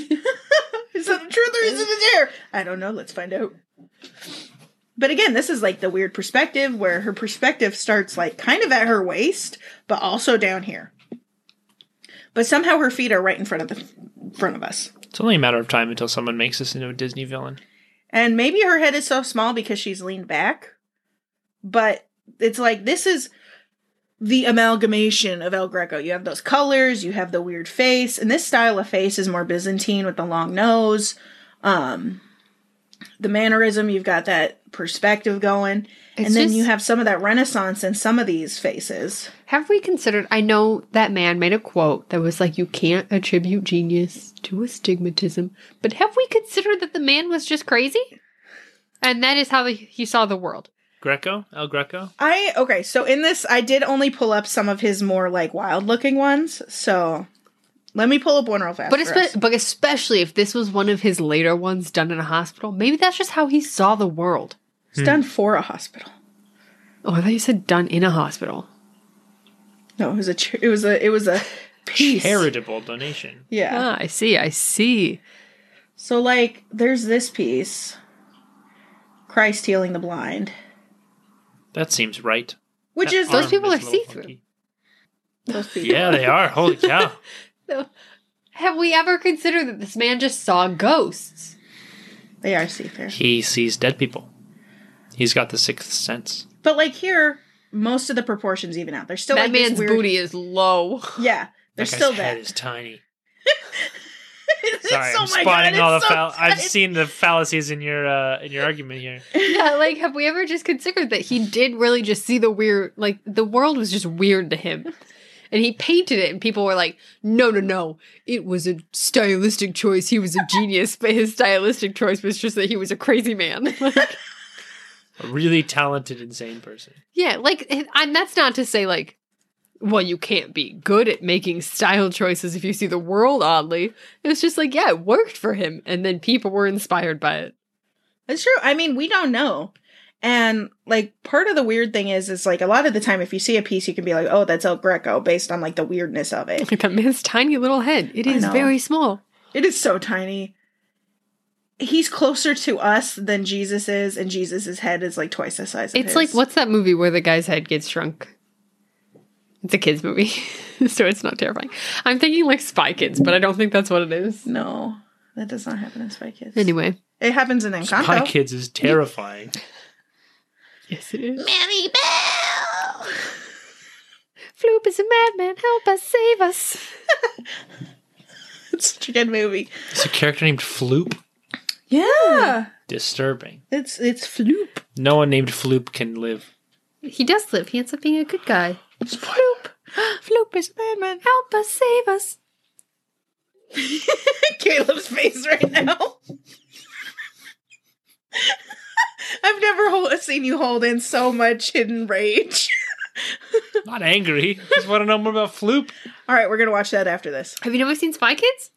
[SPEAKER 1] Is that the truth or is it a dare? I don't know. Let's find out. But again, this is like the weird perspective where her perspective starts like kind of at her waist, but also down here. But somehow her feet are right in front of the front of us.
[SPEAKER 3] It's only a matter of time until someone makes us into a Disney villain.
[SPEAKER 1] And maybe her head is so small because she's leaned back. But it's like, this is the amalgamation of El Greco. You have those colors, you have the weird face, and this style of face is more Byzantine with the long nose. Um, the mannerism, you've got that perspective going.
[SPEAKER 2] It's
[SPEAKER 1] and then
[SPEAKER 2] just-
[SPEAKER 1] you have some of that Renaissance in some of these faces.
[SPEAKER 2] have we considered, I know that man made a quote that was like, you can't attribute genius to astigmatism, but have we considered that the man was just crazy? And that is how he saw the world.
[SPEAKER 3] Greco? El Greco?
[SPEAKER 1] I, okay, so in this, I did only pull up some of his more, like, wild-looking ones, so let me pull up one real fast
[SPEAKER 2] But,
[SPEAKER 1] for
[SPEAKER 2] espe-
[SPEAKER 1] us.
[SPEAKER 2] but especially if this was one of his later ones done in a hospital, maybe that's just how he saw the world.
[SPEAKER 1] It's done for a hospital.
[SPEAKER 2] Oh, I thought you said done in a hospital.
[SPEAKER 1] No, it was a, ch- it was a, it was a piece.
[SPEAKER 3] Charitable donation.
[SPEAKER 1] Yeah.
[SPEAKER 2] Ah, I see, I see.
[SPEAKER 1] So, like, there's this piece. Christ healing the blind.
[SPEAKER 3] That seems right.
[SPEAKER 1] Which
[SPEAKER 3] That
[SPEAKER 1] is...
[SPEAKER 2] Those
[SPEAKER 3] arm
[SPEAKER 2] people
[SPEAKER 3] is
[SPEAKER 2] are
[SPEAKER 3] a little
[SPEAKER 2] see-through.
[SPEAKER 3] funky.
[SPEAKER 1] Those people.
[SPEAKER 3] Yeah, they are. Holy cow.
[SPEAKER 2] So, have we ever considered that this man just saw ghosts?
[SPEAKER 1] They are see-through.
[SPEAKER 3] He sees dead people. He's got the sixth sense.
[SPEAKER 1] But, like, here, most of the proportions even out. There's still,
[SPEAKER 2] that
[SPEAKER 1] like, this
[SPEAKER 2] man's
[SPEAKER 1] weird...
[SPEAKER 2] booty is low.
[SPEAKER 1] Yeah. There's
[SPEAKER 3] That
[SPEAKER 1] still
[SPEAKER 3] guy's head
[SPEAKER 1] that.
[SPEAKER 3] is tiny.
[SPEAKER 1] It's-
[SPEAKER 3] Sorry,
[SPEAKER 1] oh
[SPEAKER 3] I'm
[SPEAKER 1] my
[SPEAKER 3] spotting
[SPEAKER 1] God,
[SPEAKER 3] all the
[SPEAKER 1] it's so
[SPEAKER 3] fall- I've
[SPEAKER 1] tight.
[SPEAKER 3] seen the fallacies in your uh, in your argument here.
[SPEAKER 2] Yeah, like, have we ever just considered that he did really just see the weird, like, the world was just weird to him. And he painted it, and people were like, no, no, no, it was a stylistic choice. He was a genius, but his stylistic choice was just that he was a crazy man. Like,
[SPEAKER 3] A really talented, insane person.
[SPEAKER 2] yeah, like, and that's not to say, like, well, you can't be good at making style choices if you see the world oddly. It was just like, yeah, it worked for him, and then people were inspired by it.
[SPEAKER 1] It's true. I mean, we don't know. And, like, part of the weird thing is, is, like, a lot of the time, if you see a piece, you can be like, oh, that's El Greco, based on, like, the weirdness of it.
[SPEAKER 2] Like that man's tiny little head. It
[SPEAKER 1] I
[SPEAKER 2] is
[SPEAKER 1] know.
[SPEAKER 2] very small.
[SPEAKER 1] It is so tiny. He's closer to us than Jesus is, and Jesus' head is, like, twice the size of
[SPEAKER 2] It's
[SPEAKER 1] his.
[SPEAKER 2] like, what's that movie where the guy's head gets shrunk? It's a kid's movie, so it's not terrifying. I'm thinking like Spy Kids, but I don't think that's what it is.
[SPEAKER 1] No, that does not happen in Spy Kids.
[SPEAKER 2] Anyway.
[SPEAKER 1] It happens in Encanto.
[SPEAKER 3] Spy Kids is terrifying.
[SPEAKER 2] Yes, it is.
[SPEAKER 1] Mary Bell!
[SPEAKER 2] Floop is a madman. Help us, save us.
[SPEAKER 1] It's such a good movie.
[SPEAKER 3] There's a character named Floop.
[SPEAKER 1] Yeah.
[SPEAKER 3] Disturbing.
[SPEAKER 1] It's, it's Floop.
[SPEAKER 3] No one named Floop can live.
[SPEAKER 2] He does live. He ends up being a good guy.
[SPEAKER 3] Floop.
[SPEAKER 1] Floop is a madman.
[SPEAKER 2] Help us, save us.
[SPEAKER 1] Caleb's face right now. I've never hold, seen you hold in so much hidden rage.
[SPEAKER 3] Not angry. Just want to know more about Floop.
[SPEAKER 1] All right, we're going to watch that after this.
[SPEAKER 2] Have you never seen Spy Kids?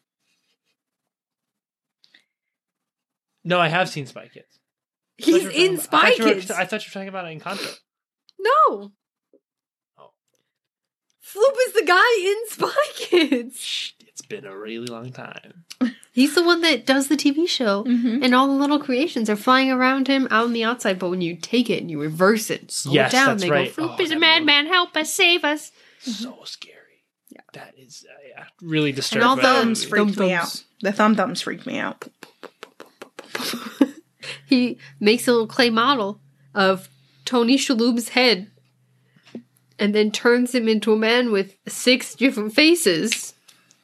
[SPEAKER 3] No, I have seen Spy Kids. I
[SPEAKER 2] He's
[SPEAKER 3] thought you were
[SPEAKER 2] in
[SPEAKER 3] talking
[SPEAKER 2] Spy
[SPEAKER 3] about- I thought you were-
[SPEAKER 2] Kids.
[SPEAKER 3] I thought you were talking about Encanto.
[SPEAKER 2] No.
[SPEAKER 3] Oh.
[SPEAKER 2] Floop is the guy in Spy Kids.
[SPEAKER 3] Shh, it's been a really long time.
[SPEAKER 2] He's the one that does the T V show,
[SPEAKER 1] Mm-hmm.
[SPEAKER 2] and all the little creations are flying around him out on the outside. But when you take it and you reverse it, slow
[SPEAKER 3] Yes,
[SPEAKER 2] it down,
[SPEAKER 3] that's
[SPEAKER 2] they
[SPEAKER 3] right.
[SPEAKER 2] go, "Floop
[SPEAKER 3] Oh,
[SPEAKER 2] is a
[SPEAKER 3] that
[SPEAKER 2] madman, help us, save us."
[SPEAKER 3] So scary. Yeah. That is uh, yeah, really disturbing.
[SPEAKER 1] And all
[SPEAKER 3] by that
[SPEAKER 1] thumbs
[SPEAKER 3] movie.
[SPEAKER 1] freaked
[SPEAKER 2] Thumb
[SPEAKER 1] me out.
[SPEAKER 2] thumbs.
[SPEAKER 1] The thumb thumbs freaked me out.
[SPEAKER 2] He makes a little clay model of Tony Shalhoub's head, and then turns him into a man with six different faces.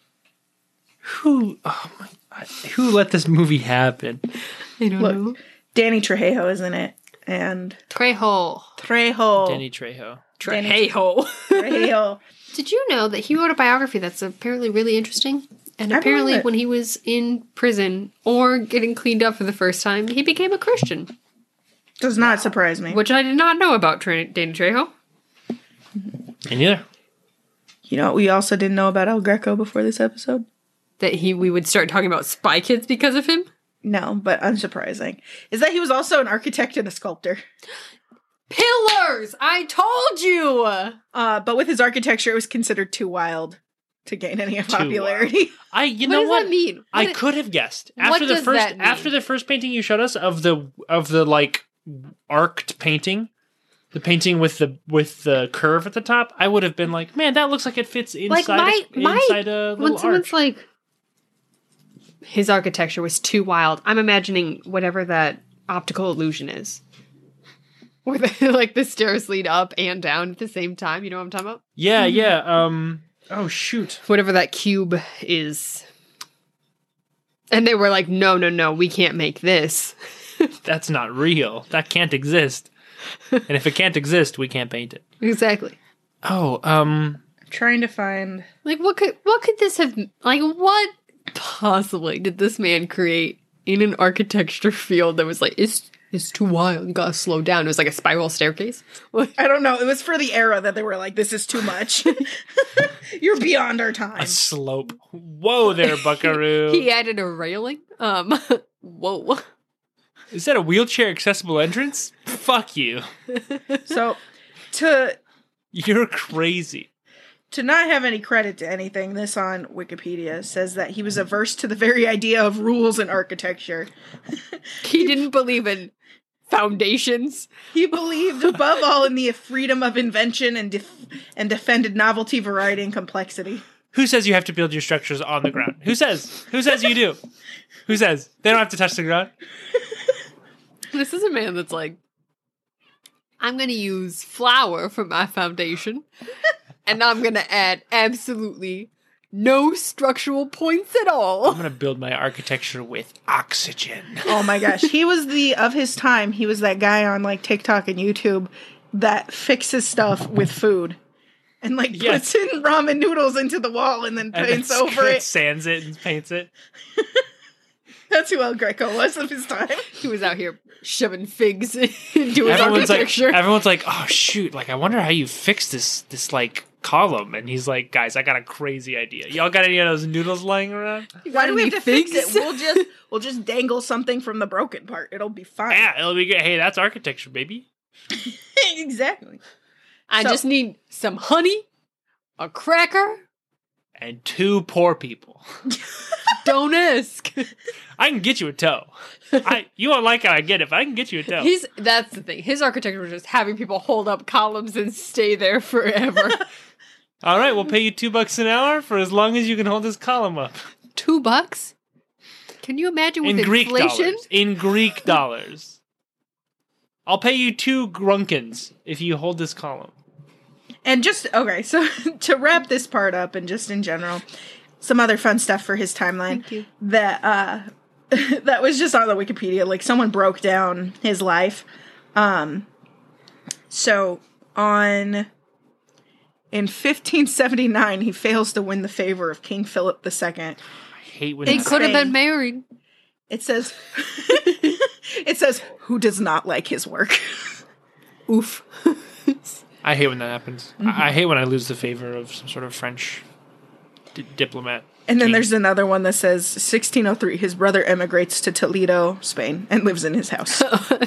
[SPEAKER 3] Who? Oh my! I- Who let this movie happen?
[SPEAKER 2] I don't
[SPEAKER 1] Look.
[SPEAKER 2] know.
[SPEAKER 1] Danny Trejo is in it. And
[SPEAKER 2] Trejo.
[SPEAKER 1] Trejo.
[SPEAKER 3] Danny Trejo.
[SPEAKER 2] Trejo.
[SPEAKER 1] Trejo.
[SPEAKER 2] Did you know that he wrote a biography that's apparently really interesting? And
[SPEAKER 1] I
[SPEAKER 2] apparently,
[SPEAKER 1] believe it.
[SPEAKER 2] when he was in prison or getting cleaned up for the first time, he became a Christian,
[SPEAKER 1] Does not surprise me.
[SPEAKER 2] which I did not know about Tra- Danny Trejo.
[SPEAKER 3] And neither.
[SPEAKER 1] You know what we also didn't know about El Greco before this episode?
[SPEAKER 2] That he we would start talking about Spy Kids because of him.
[SPEAKER 1] No, but unsurprising. Is that he was also an architect and a sculptor.
[SPEAKER 2] Pillars! I told you!
[SPEAKER 1] Uh, but with his architecture, it was considered too wild to gain any
[SPEAKER 3] wild.
[SPEAKER 1] popularity.
[SPEAKER 3] I you
[SPEAKER 2] What
[SPEAKER 3] know
[SPEAKER 2] does
[SPEAKER 3] what?
[SPEAKER 2] that mean?
[SPEAKER 3] I
[SPEAKER 2] What-
[SPEAKER 3] could have guessed
[SPEAKER 2] what
[SPEAKER 3] after the
[SPEAKER 2] does
[SPEAKER 3] first
[SPEAKER 2] that mean?
[SPEAKER 3] after the first painting you showed us of the of the like arced painting, the painting with the with the curve at the top. I would have been like, man, that looks like it fits inside
[SPEAKER 2] my-
[SPEAKER 3] a,
[SPEAKER 2] my-
[SPEAKER 3] inside a
[SPEAKER 2] When
[SPEAKER 3] little
[SPEAKER 2] someone's
[SPEAKER 3] arch.
[SPEAKER 2] like, his architecture was too wild, I'm imagining whatever that optical illusion is. Where the, like the stairs lead up and down at the same time. You know what I'm talking about?
[SPEAKER 3] yeah, yeah. Um. Oh shoot.
[SPEAKER 2] Whatever that cube is. And they were like, no, no, no, we can't make this.
[SPEAKER 3] That's not real. That can't exist. And if it can't exist, we can't paint it.
[SPEAKER 2] Exactly.
[SPEAKER 3] Oh, um,
[SPEAKER 1] Trying to find.
[SPEAKER 2] Like, what could what could this have, like, what possibly did this man create in an architecture field that was like, it's it's too wild, you gotta slow down. It was like a spiral staircase.
[SPEAKER 1] I don't know. It was for the era that they were like, this is too much. You're beyond our time.
[SPEAKER 3] a slope. Whoa there, buckaroo.
[SPEAKER 2] He added a railing. Um, whoa.
[SPEAKER 3] Is that a wheelchair accessible entrance? Fuck you.
[SPEAKER 1] So, to
[SPEAKER 3] You're crazy.
[SPEAKER 1] to not have any credit to anything, this on Wikipedia says that he was averse to the very idea of rules in architecture.
[SPEAKER 2] He didn't believe in foundations.
[SPEAKER 1] He believed above all in the freedom of invention and def- and defended novelty, variety, and complexity.
[SPEAKER 3] Who says you have to build your structures on the ground? Who says? Who says you do? Who says? They don't have to touch the ground?
[SPEAKER 2] This is a man that's like, I'm going to use flour for my foundation, and I'm going to add absolutely no structural points at all.
[SPEAKER 3] I'm going to build my architecture with oxygen.
[SPEAKER 1] Oh my gosh. He was the, of his time, he was that guy on like TikTok and YouTube that fixes stuff with food. And like
[SPEAKER 3] Yes.
[SPEAKER 1] puts in ramen noodles into the wall and then
[SPEAKER 3] And
[SPEAKER 1] paints
[SPEAKER 3] then
[SPEAKER 1] over it.
[SPEAKER 3] sands it and paints it.
[SPEAKER 1] That's who El Greco was of his time.
[SPEAKER 2] He was out here shoving figs into his
[SPEAKER 3] Everyone's like,
[SPEAKER 2] architecture.
[SPEAKER 3] everyone's like, oh shoot! Like, I wonder how you fix this, this like column. And he's like, guys, I got a crazy idea. Y'all got any of those noodles lying around?
[SPEAKER 1] Why do we
[SPEAKER 2] any
[SPEAKER 1] have to fix
[SPEAKER 2] figs?
[SPEAKER 1] it? We'll just we'll just dangle something from the broken part. It'll be fine.
[SPEAKER 3] Yeah, it'll be good. Hey, that's architecture, baby.
[SPEAKER 1] Exactly.
[SPEAKER 2] I
[SPEAKER 1] So-
[SPEAKER 2] just need some honey, a cracker.
[SPEAKER 3] And two poor people.
[SPEAKER 2] Don't ask.
[SPEAKER 3] I can get you a toe. I you won't like how I get it, but I can get you a toe.
[SPEAKER 2] He's that's the thing. His architecture was just having people hold up columns and stay there forever.
[SPEAKER 3] All right, we'll pay you two bucks an hour for as long as you can hold this column up.
[SPEAKER 2] Two bucks? Can you imagine with
[SPEAKER 3] In Greek
[SPEAKER 2] inflation?
[SPEAKER 3] dollars. In Greek dollars. I'll pay you two grunkins if you hold this column.
[SPEAKER 1] And just okay, so to wrap this part up and just in general, some other fun stuff for his timeline.
[SPEAKER 2] Thank you.
[SPEAKER 1] That uh that was just on the Wikipedia. Like someone broke down his life. Um so on in fifteen seventy-nine he fails to win the favor of King Philip the Second.
[SPEAKER 3] I hate when
[SPEAKER 2] They
[SPEAKER 3] that
[SPEAKER 2] could have
[SPEAKER 1] Spain.
[SPEAKER 2] been married.
[SPEAKER 1] It says it says who does not like his work.
[SPEAKER 2] Oof.
[SPEAKER 3] I hate when that happens.
[SPEAKER 2] Mm-hmm.
[SPEAKER 3] I, I hate when I lose the favor of some sort of French d- diplomat.
[SPEAKER 1] And then
[SPEAKER 3] king.
[SPEAKER 1] there's another one that says sixteen oh three his brother emigrates to Toledo, Spain and lives in his house.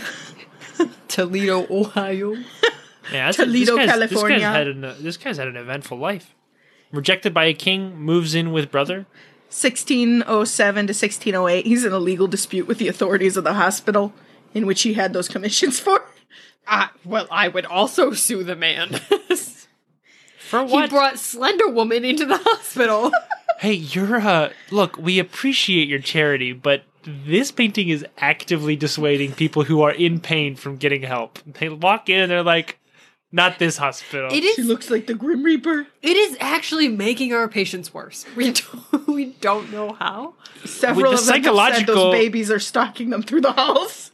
[SPEAKER 2] Toledo, Ohio.
[SPEAKER 3] Yeah, that's
[SPEAKER 1] Toledo,
[SPEAKER 3] this guy's,
[SPEAKER 1] California.
[SPEAKER 3] This guy's, had an, uh, this guy's had an eventful life. Rejected by a king, moves in with brother.
[SPEAKER 1] sixteen oh seven to sixteen oh eight, he's in a legal dispute with the authorities of the hospital in which he had those commissions for.
[SPEAKER 2] I, well, I would also sue the man.
[SPEAKER 3] For
[SPEAKER 2] He
[SPEAKER 3] what?
[SPEAKER 2] brought Slender Woman into the hospital.
[SPEAKER 3] Hey, you're uh look, we appreciate your charity, but this painting is actively dissuading people who are in pain from getting help. They walk in and they're like, not this hospital.
[SPEAKER 2] It
[SPEAKER 1] She
[SPEAKER 2] is.
[SPEAKER 1] looks like the Grim Reaper.
[SPEAKER 2] It is actually making our patients worse. We don't. We don't know how.
[SPEAKER 1] Several
[SPEAKER 3] With
[SPEAKER 1] of
[SPEAKER 3] the
[SPEAKER 1] them have said
[SPEAKER 3] psychological-
[SPEAKER 1] those babies are stalking them through the halls.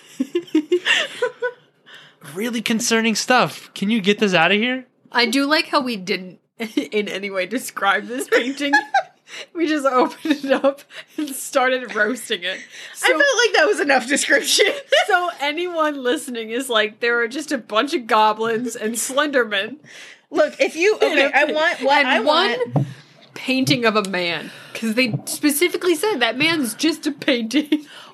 [SPEAKER 3] Really concerning stuff. Can you get this out of here?
[SPEAKER 2] I do like how we didn't in any way describe this painting. We just opened it up and started roasting it.
[SPEAKER 1] I felt like that was enough description.
[SPEAKER 2] So anyone listening is like, there are just a bunch of goblins and Slendermen.
[SPEAKER 1] Look, if you okay, I want what
[SPEAKER 2] and
[SPEAKER 1] I
[SPEAKER 2] one
[SPEAKER 1] want.
[SPEAKER 2] painting of a man. Because they specifically said that man's just a painting.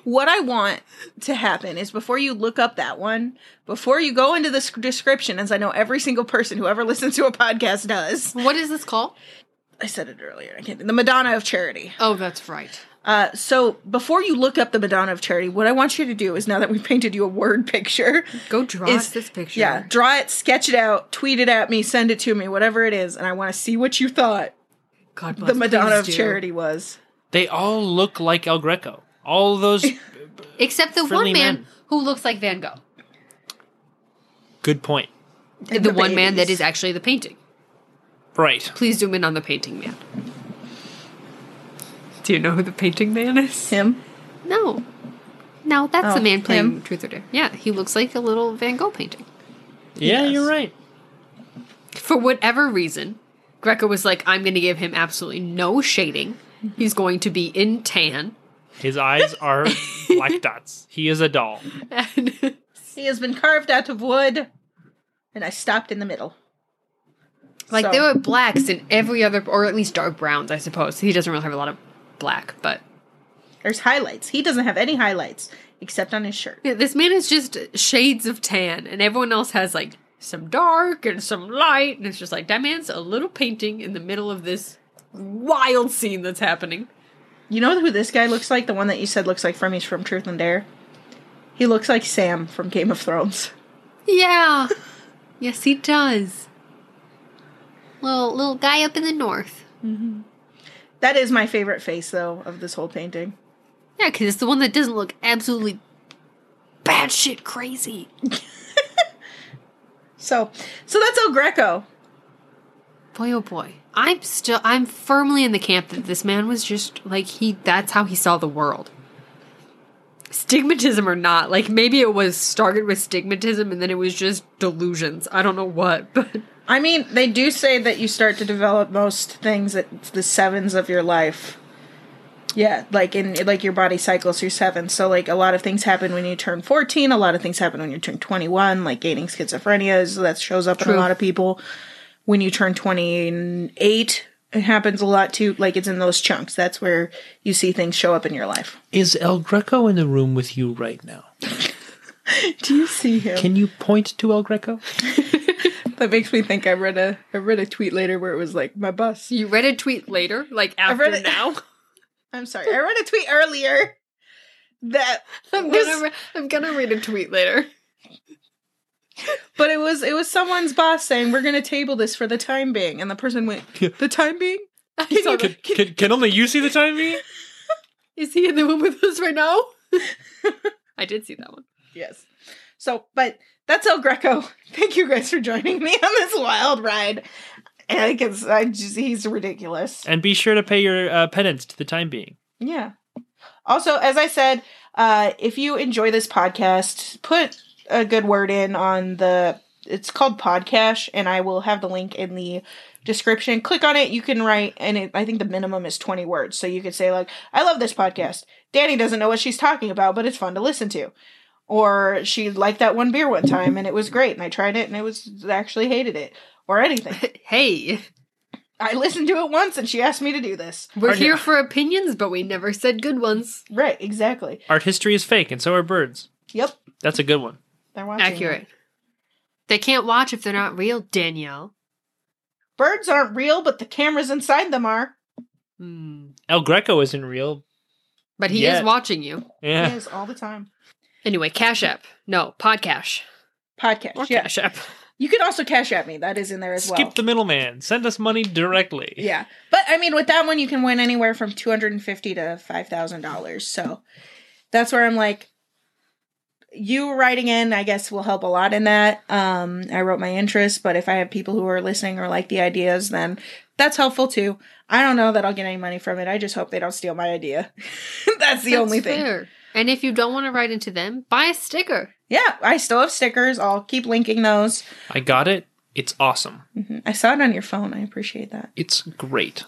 [SPEAKER 1] What I want to happen is before you look up that one, before you go into the sc- description, as I know every single person who ever listens to a podcast does.
[SPEAKER 2] What is this called?
[SPEAKER 1] I said it earlier. I can't. The Madonna of Charity.
[SPEAKER 2] Oh, that's right.
[SPEAKER 1] Uh, so before you look up the Madonna of Charity, what I want you to do is, now that we've painted you a word picture,
[SPEAKER 2] Go draw
[SPEAKER 1] is-
[SPEAKER 2] us this picture.
[SPEAKER 1] yeah, draw it, sketch it out, tweet it at me, send it to me, whatever it is, and I want to see what you thought
[SPEAKER 2] God bless.
[SPEAKER 1] the Madonna of
[SPEAKER 2] please do.
[SPEAKER 1] Charity was.
[SPEAKER 3] They all look like El Greco. All those.
[SPEAKER 2] Except the
[SPEAKER 3] Friendly
[SPEAKER 2] one man
[SPEAKER 3] men.
[SPEAKER 2] who looks like Van Gogh.
[SPEAKER 3] Good point.
[SPEAKER 1] And
[SPEAKER 2] the
[SPEAKER 1] the
[SPEAKER 2] one man that
[SPEAKER 1] babies.
[SPEAKER 2] is actually the painting.
[SPEAKER 3] Right.
[SPEAKER 2] Please zoom in on the painting man. Do you know who the painting man is?
[SPEAKER 1] Him.
[SPEAKER 2] No. No, that's
[SPEAKER 1] Oh,
[SPEAKER 2] the man playing
[SPEAKER 1] him?
[SPEAKER 2] Truth or Dare. Yeah, he looks like a little Van Gogh painting.
[SPEAKER 3] Yeah,
[SPEAKER 1] Yes.
[SPEAKER 3] you're right.
[SPEAKER 2] For whatever reason, Greco was like, I'm going to give him absolutely no shading. He's going to be in tan.
[SPEAKER 3] His eyes are black dots. He is a doll.
[SPEAKER 2] And
[SPEAKER 1] He has been carved out of wood, and I stopped in the middle.
[SPEAKER 2] like
[SPEAKER 1] So-
[SPEAKER 2] there were blacks in every other, or at least dark browns, I suppose. He doesn't really have a lot of black, but
[SPEAKER 1] There's highlights. He doesn't have any highlights except on his shirt.
[SPEAKER 2] yeah, this man is just shades of tan, and everyone else has like some dark and some light, and it's just like that man's a little painting in the middle of this wild scene that's happening.
[SPEAKER 1] You know who this guy looks like? The one that you said looks like from he's from Truth and Dare? He looks like Sam from Game of Thrones.
[SPEAKER 2] Yeah, yes, he does. Little little guy up in the north.
[SPEAKER 1] That is my favorite face, though, of this whole painting.
[SPEAKER 2] Yeah, because it's the one that doesn't look absolutely batshit crazy.
[SPEAKER 1] So, so that's El Greco.
[SPEAKER 2] Boy, oh boy. I'm still, I'm firmly in the camp that this man was just, like, he, that's how he saw the world. Stigmatism or not, like, maybe it was started with stigmatism and then it was just delusions. I don't know what, but...
[SPEAKER 1] I mean, they do say that you start to develop most things at the sevens of your life. Yeah, like in like your body cycles through seven. So like a lot of things happen when you turn fourteen. A lot of things happen when you turn twenty-one, like gaining schizophrenia. So that shows up in
[SPEAKER 2] True.
[SPEAKER 1] a lot of people. When you turn twenty-eight, it happens a lot too. Like it's in those chunks. That's where you see things show up in your life.
[SPEAKER 3] Is El Greco in the room with you right now?
[SPEAKER 1] Do you see him?
[SPEAKER 3] Can you point to El Greco?
[SPEAKER 1] That makes me think I read a I read a tweet later where it was like my bus.
[SPEAKER 2] You read a tweet later, like after
[SPEAKER 1] read it-
[SPEAKER 2] now?
[SPEAKER 1] I'm sorry. I read a tweet earlier that
[SPEAKER 2] I'm
[SPEAKER 1] was-
[SPEAKER 2] gonna, re- I'm gonna read a tweet later.
[SPEAKER 1] but it was it was someone's boss saying we're going to table this for the time being, and the person went, "The time being?
[SPEAKER 2] I
[SPEAKER 1] Can
[SPEAKER 2] saw
[SPEAKER 1] you-
[SPEAKER 2] that.
[SPEAKER 3] Can, can, can only you see the time being?
[SPEAKER 2] Is he in the room with us right now? I did see that one.
[SPEAKER 1] Yes." So, but that's El Greco. Thank you guys for joining me on this wild ride. And I guess I just he's ridiculous.
[SPEAKER 3] And be sure to pay your uh, penance to the time being.
[SPEAKER 1] Yeah. Also, as I said, uh, if you enjoy this podcast, put a good word in on the. It's called Podcash, and I will have the link in the description. Click on it. You can write, and it, I think the minimum is twenty words. So you could say like, "I love this podcast. Danny doesn't know what she's talking about, but it's fun to listen to." Or she liked that one beer one time, and it was great, and I tried it, and it was I actually hated it, or anything.
[SPEAKER 2] Hey,
[SPEAKER 1] I listened to it once, and she asked me to do this.
[SPEAKER 2] we're
[SPEAKER 3] Are-
[SPEAKER 2] here for opinions, but we never said good ones.
[SPEAKER 1] Right? Exactly.
[SPEAKER 3] Art history is fake, and so are birds.
[SPEAKER 1] Yep.
[SPEAKER 3] That's a good one.
[SPEAKER 1] They're watching.
[SPEAKER 2] Accurate. They can't watch if they're not real, Danielle.
[SPEAKER 1] Birds aren't real, but the cameras inside them are.
[SPEAKER 2] Hmm.
[SPEAKER 3] El Greco isn't real.
[SPEAKER 2] But he
[SPEAKER 3] Yet.
[SPEAKER 2] is watching you.
[SPEAKER 3] Yeah.
[SPEAKER 1] Yes, all the time.
[SPEAKER 2] Anyway, Cash App. No, Podcash.
[SPEAKER 1] Podcast.
[SPEAKER 2] Or
[SPEAKER 1] Yeah.
[SPEAKER 2] Cash App.
[SPEAKER 1] You can also cash at me. That is in there as
[SPEAKER 3] Skip
[SPEAKER 1] well.
[SPEAKER 3] the middleman. Send us money directly.
[SPEAKER 1] Yeah. But I mean, with that one, you can win anywhere from two hundred fifty dollars to five thousand dollars. So that's where I'm like, you writing in, I guess, will help a lot in that. Um, I wrote my interest, but if I have people who are listening or like the ideas, then that's helpful too. I don't know that I'll get any money from it. I just hope they don't steal my idea. That's the
[SPEAKER 2] That's
[SPEAKER 1] only thing.
[SPEAKER 2] fair. And if you don't want to write into them, buy a sticker.
[SPEAKER 1] Yeah, I still have stickers. I'll keep linking those.
[SPEAKER 3] I got it. It's awesome.
[SPEAKER 1] Mhm. I saw it on your phone. I appreciate that.
[SPEAKER 3] It's great.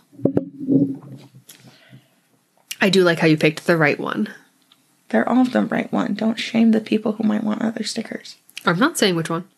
[SPEAKER 2] I do like how you picked the right one.
[SPEAKER 1] They're all of them right one. Don't shame the people who might want other stickers.
[SPEAKER 2] I'm not saying which one.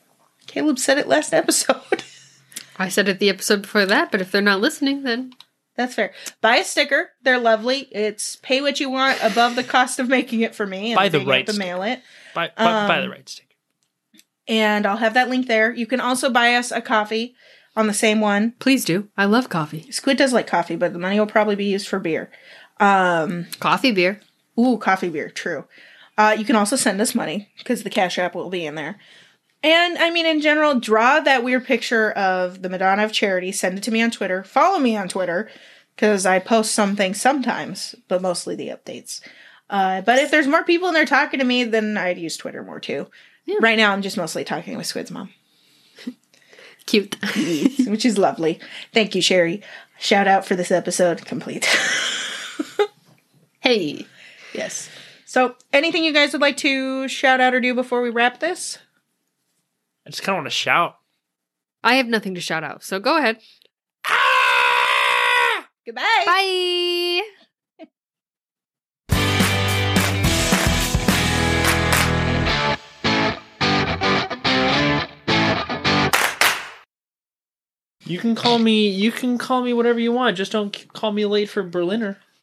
[SPEAKER 1] Caleb said it last episode.
[SPEAKER 2] I said it the episode before that, but if they're not listening, then
[SPEAKER 1] That's fair. Buy a sticker. They're lovely. It's pay what you want above the cost of making it for me. And
[SPEAKER 3] Buy the
[SPEAKER 1] being able
[SPEAKER 3] right
[SPEAKER 1] to
[SPEAKER 3] sticker.
[SPEAKER 1] mail it.
[SPEAKER 3] Buy, buy, buy the
[SPEAKER 1] Um,
[SPEAKER 3] right sticker.
[SPEAKER 1] And I'll have that link there. You can also buy us a coffee on the same one.
[SPEAKER 2] Please do. I love coffee.
[SPEAKER 1] Squid does like coffee, but the money will probably be used for beer. Um,
[SPEAKER 2] Coffee, beer.
[SPEAKER 1] ooh, coffee beer, true. Uh, you can also send us money because the Cash App will be in there. And I mean, in general, draw that weird picture of the Madonna of Charity. Send it to me on Twitter. Follow me on Twitter because I post something sometimes, but mostly the updates. Uh, but if there's more people in there talking to me, then I'd use Twitter more too.
[SPEAKER 2] Yeah.
[SPEAKER 1] Right now, I'm just mostly talking with Squid's mom,
[SPEAKER 2] Cute.
[SPEAKER 1] which is lovely. Thank you, Sherry. Shout out for this episode complete.
[SPEAKER 2] Hey.
[SPEAKER 1] Yes. So, anything you guys would like to shout out or do before we wrap this?
[SPEAKER 3] I just kind of want to shout.
[SPEAKER 2] I have nothing to shout out, so go ahead.
[SPEAKER 1] Goodbye.
[SPEAKER 2] Bye.
[SPEAKER 3] You can call me. You can call me whatever you want. Just don't c- call me late for Berliner.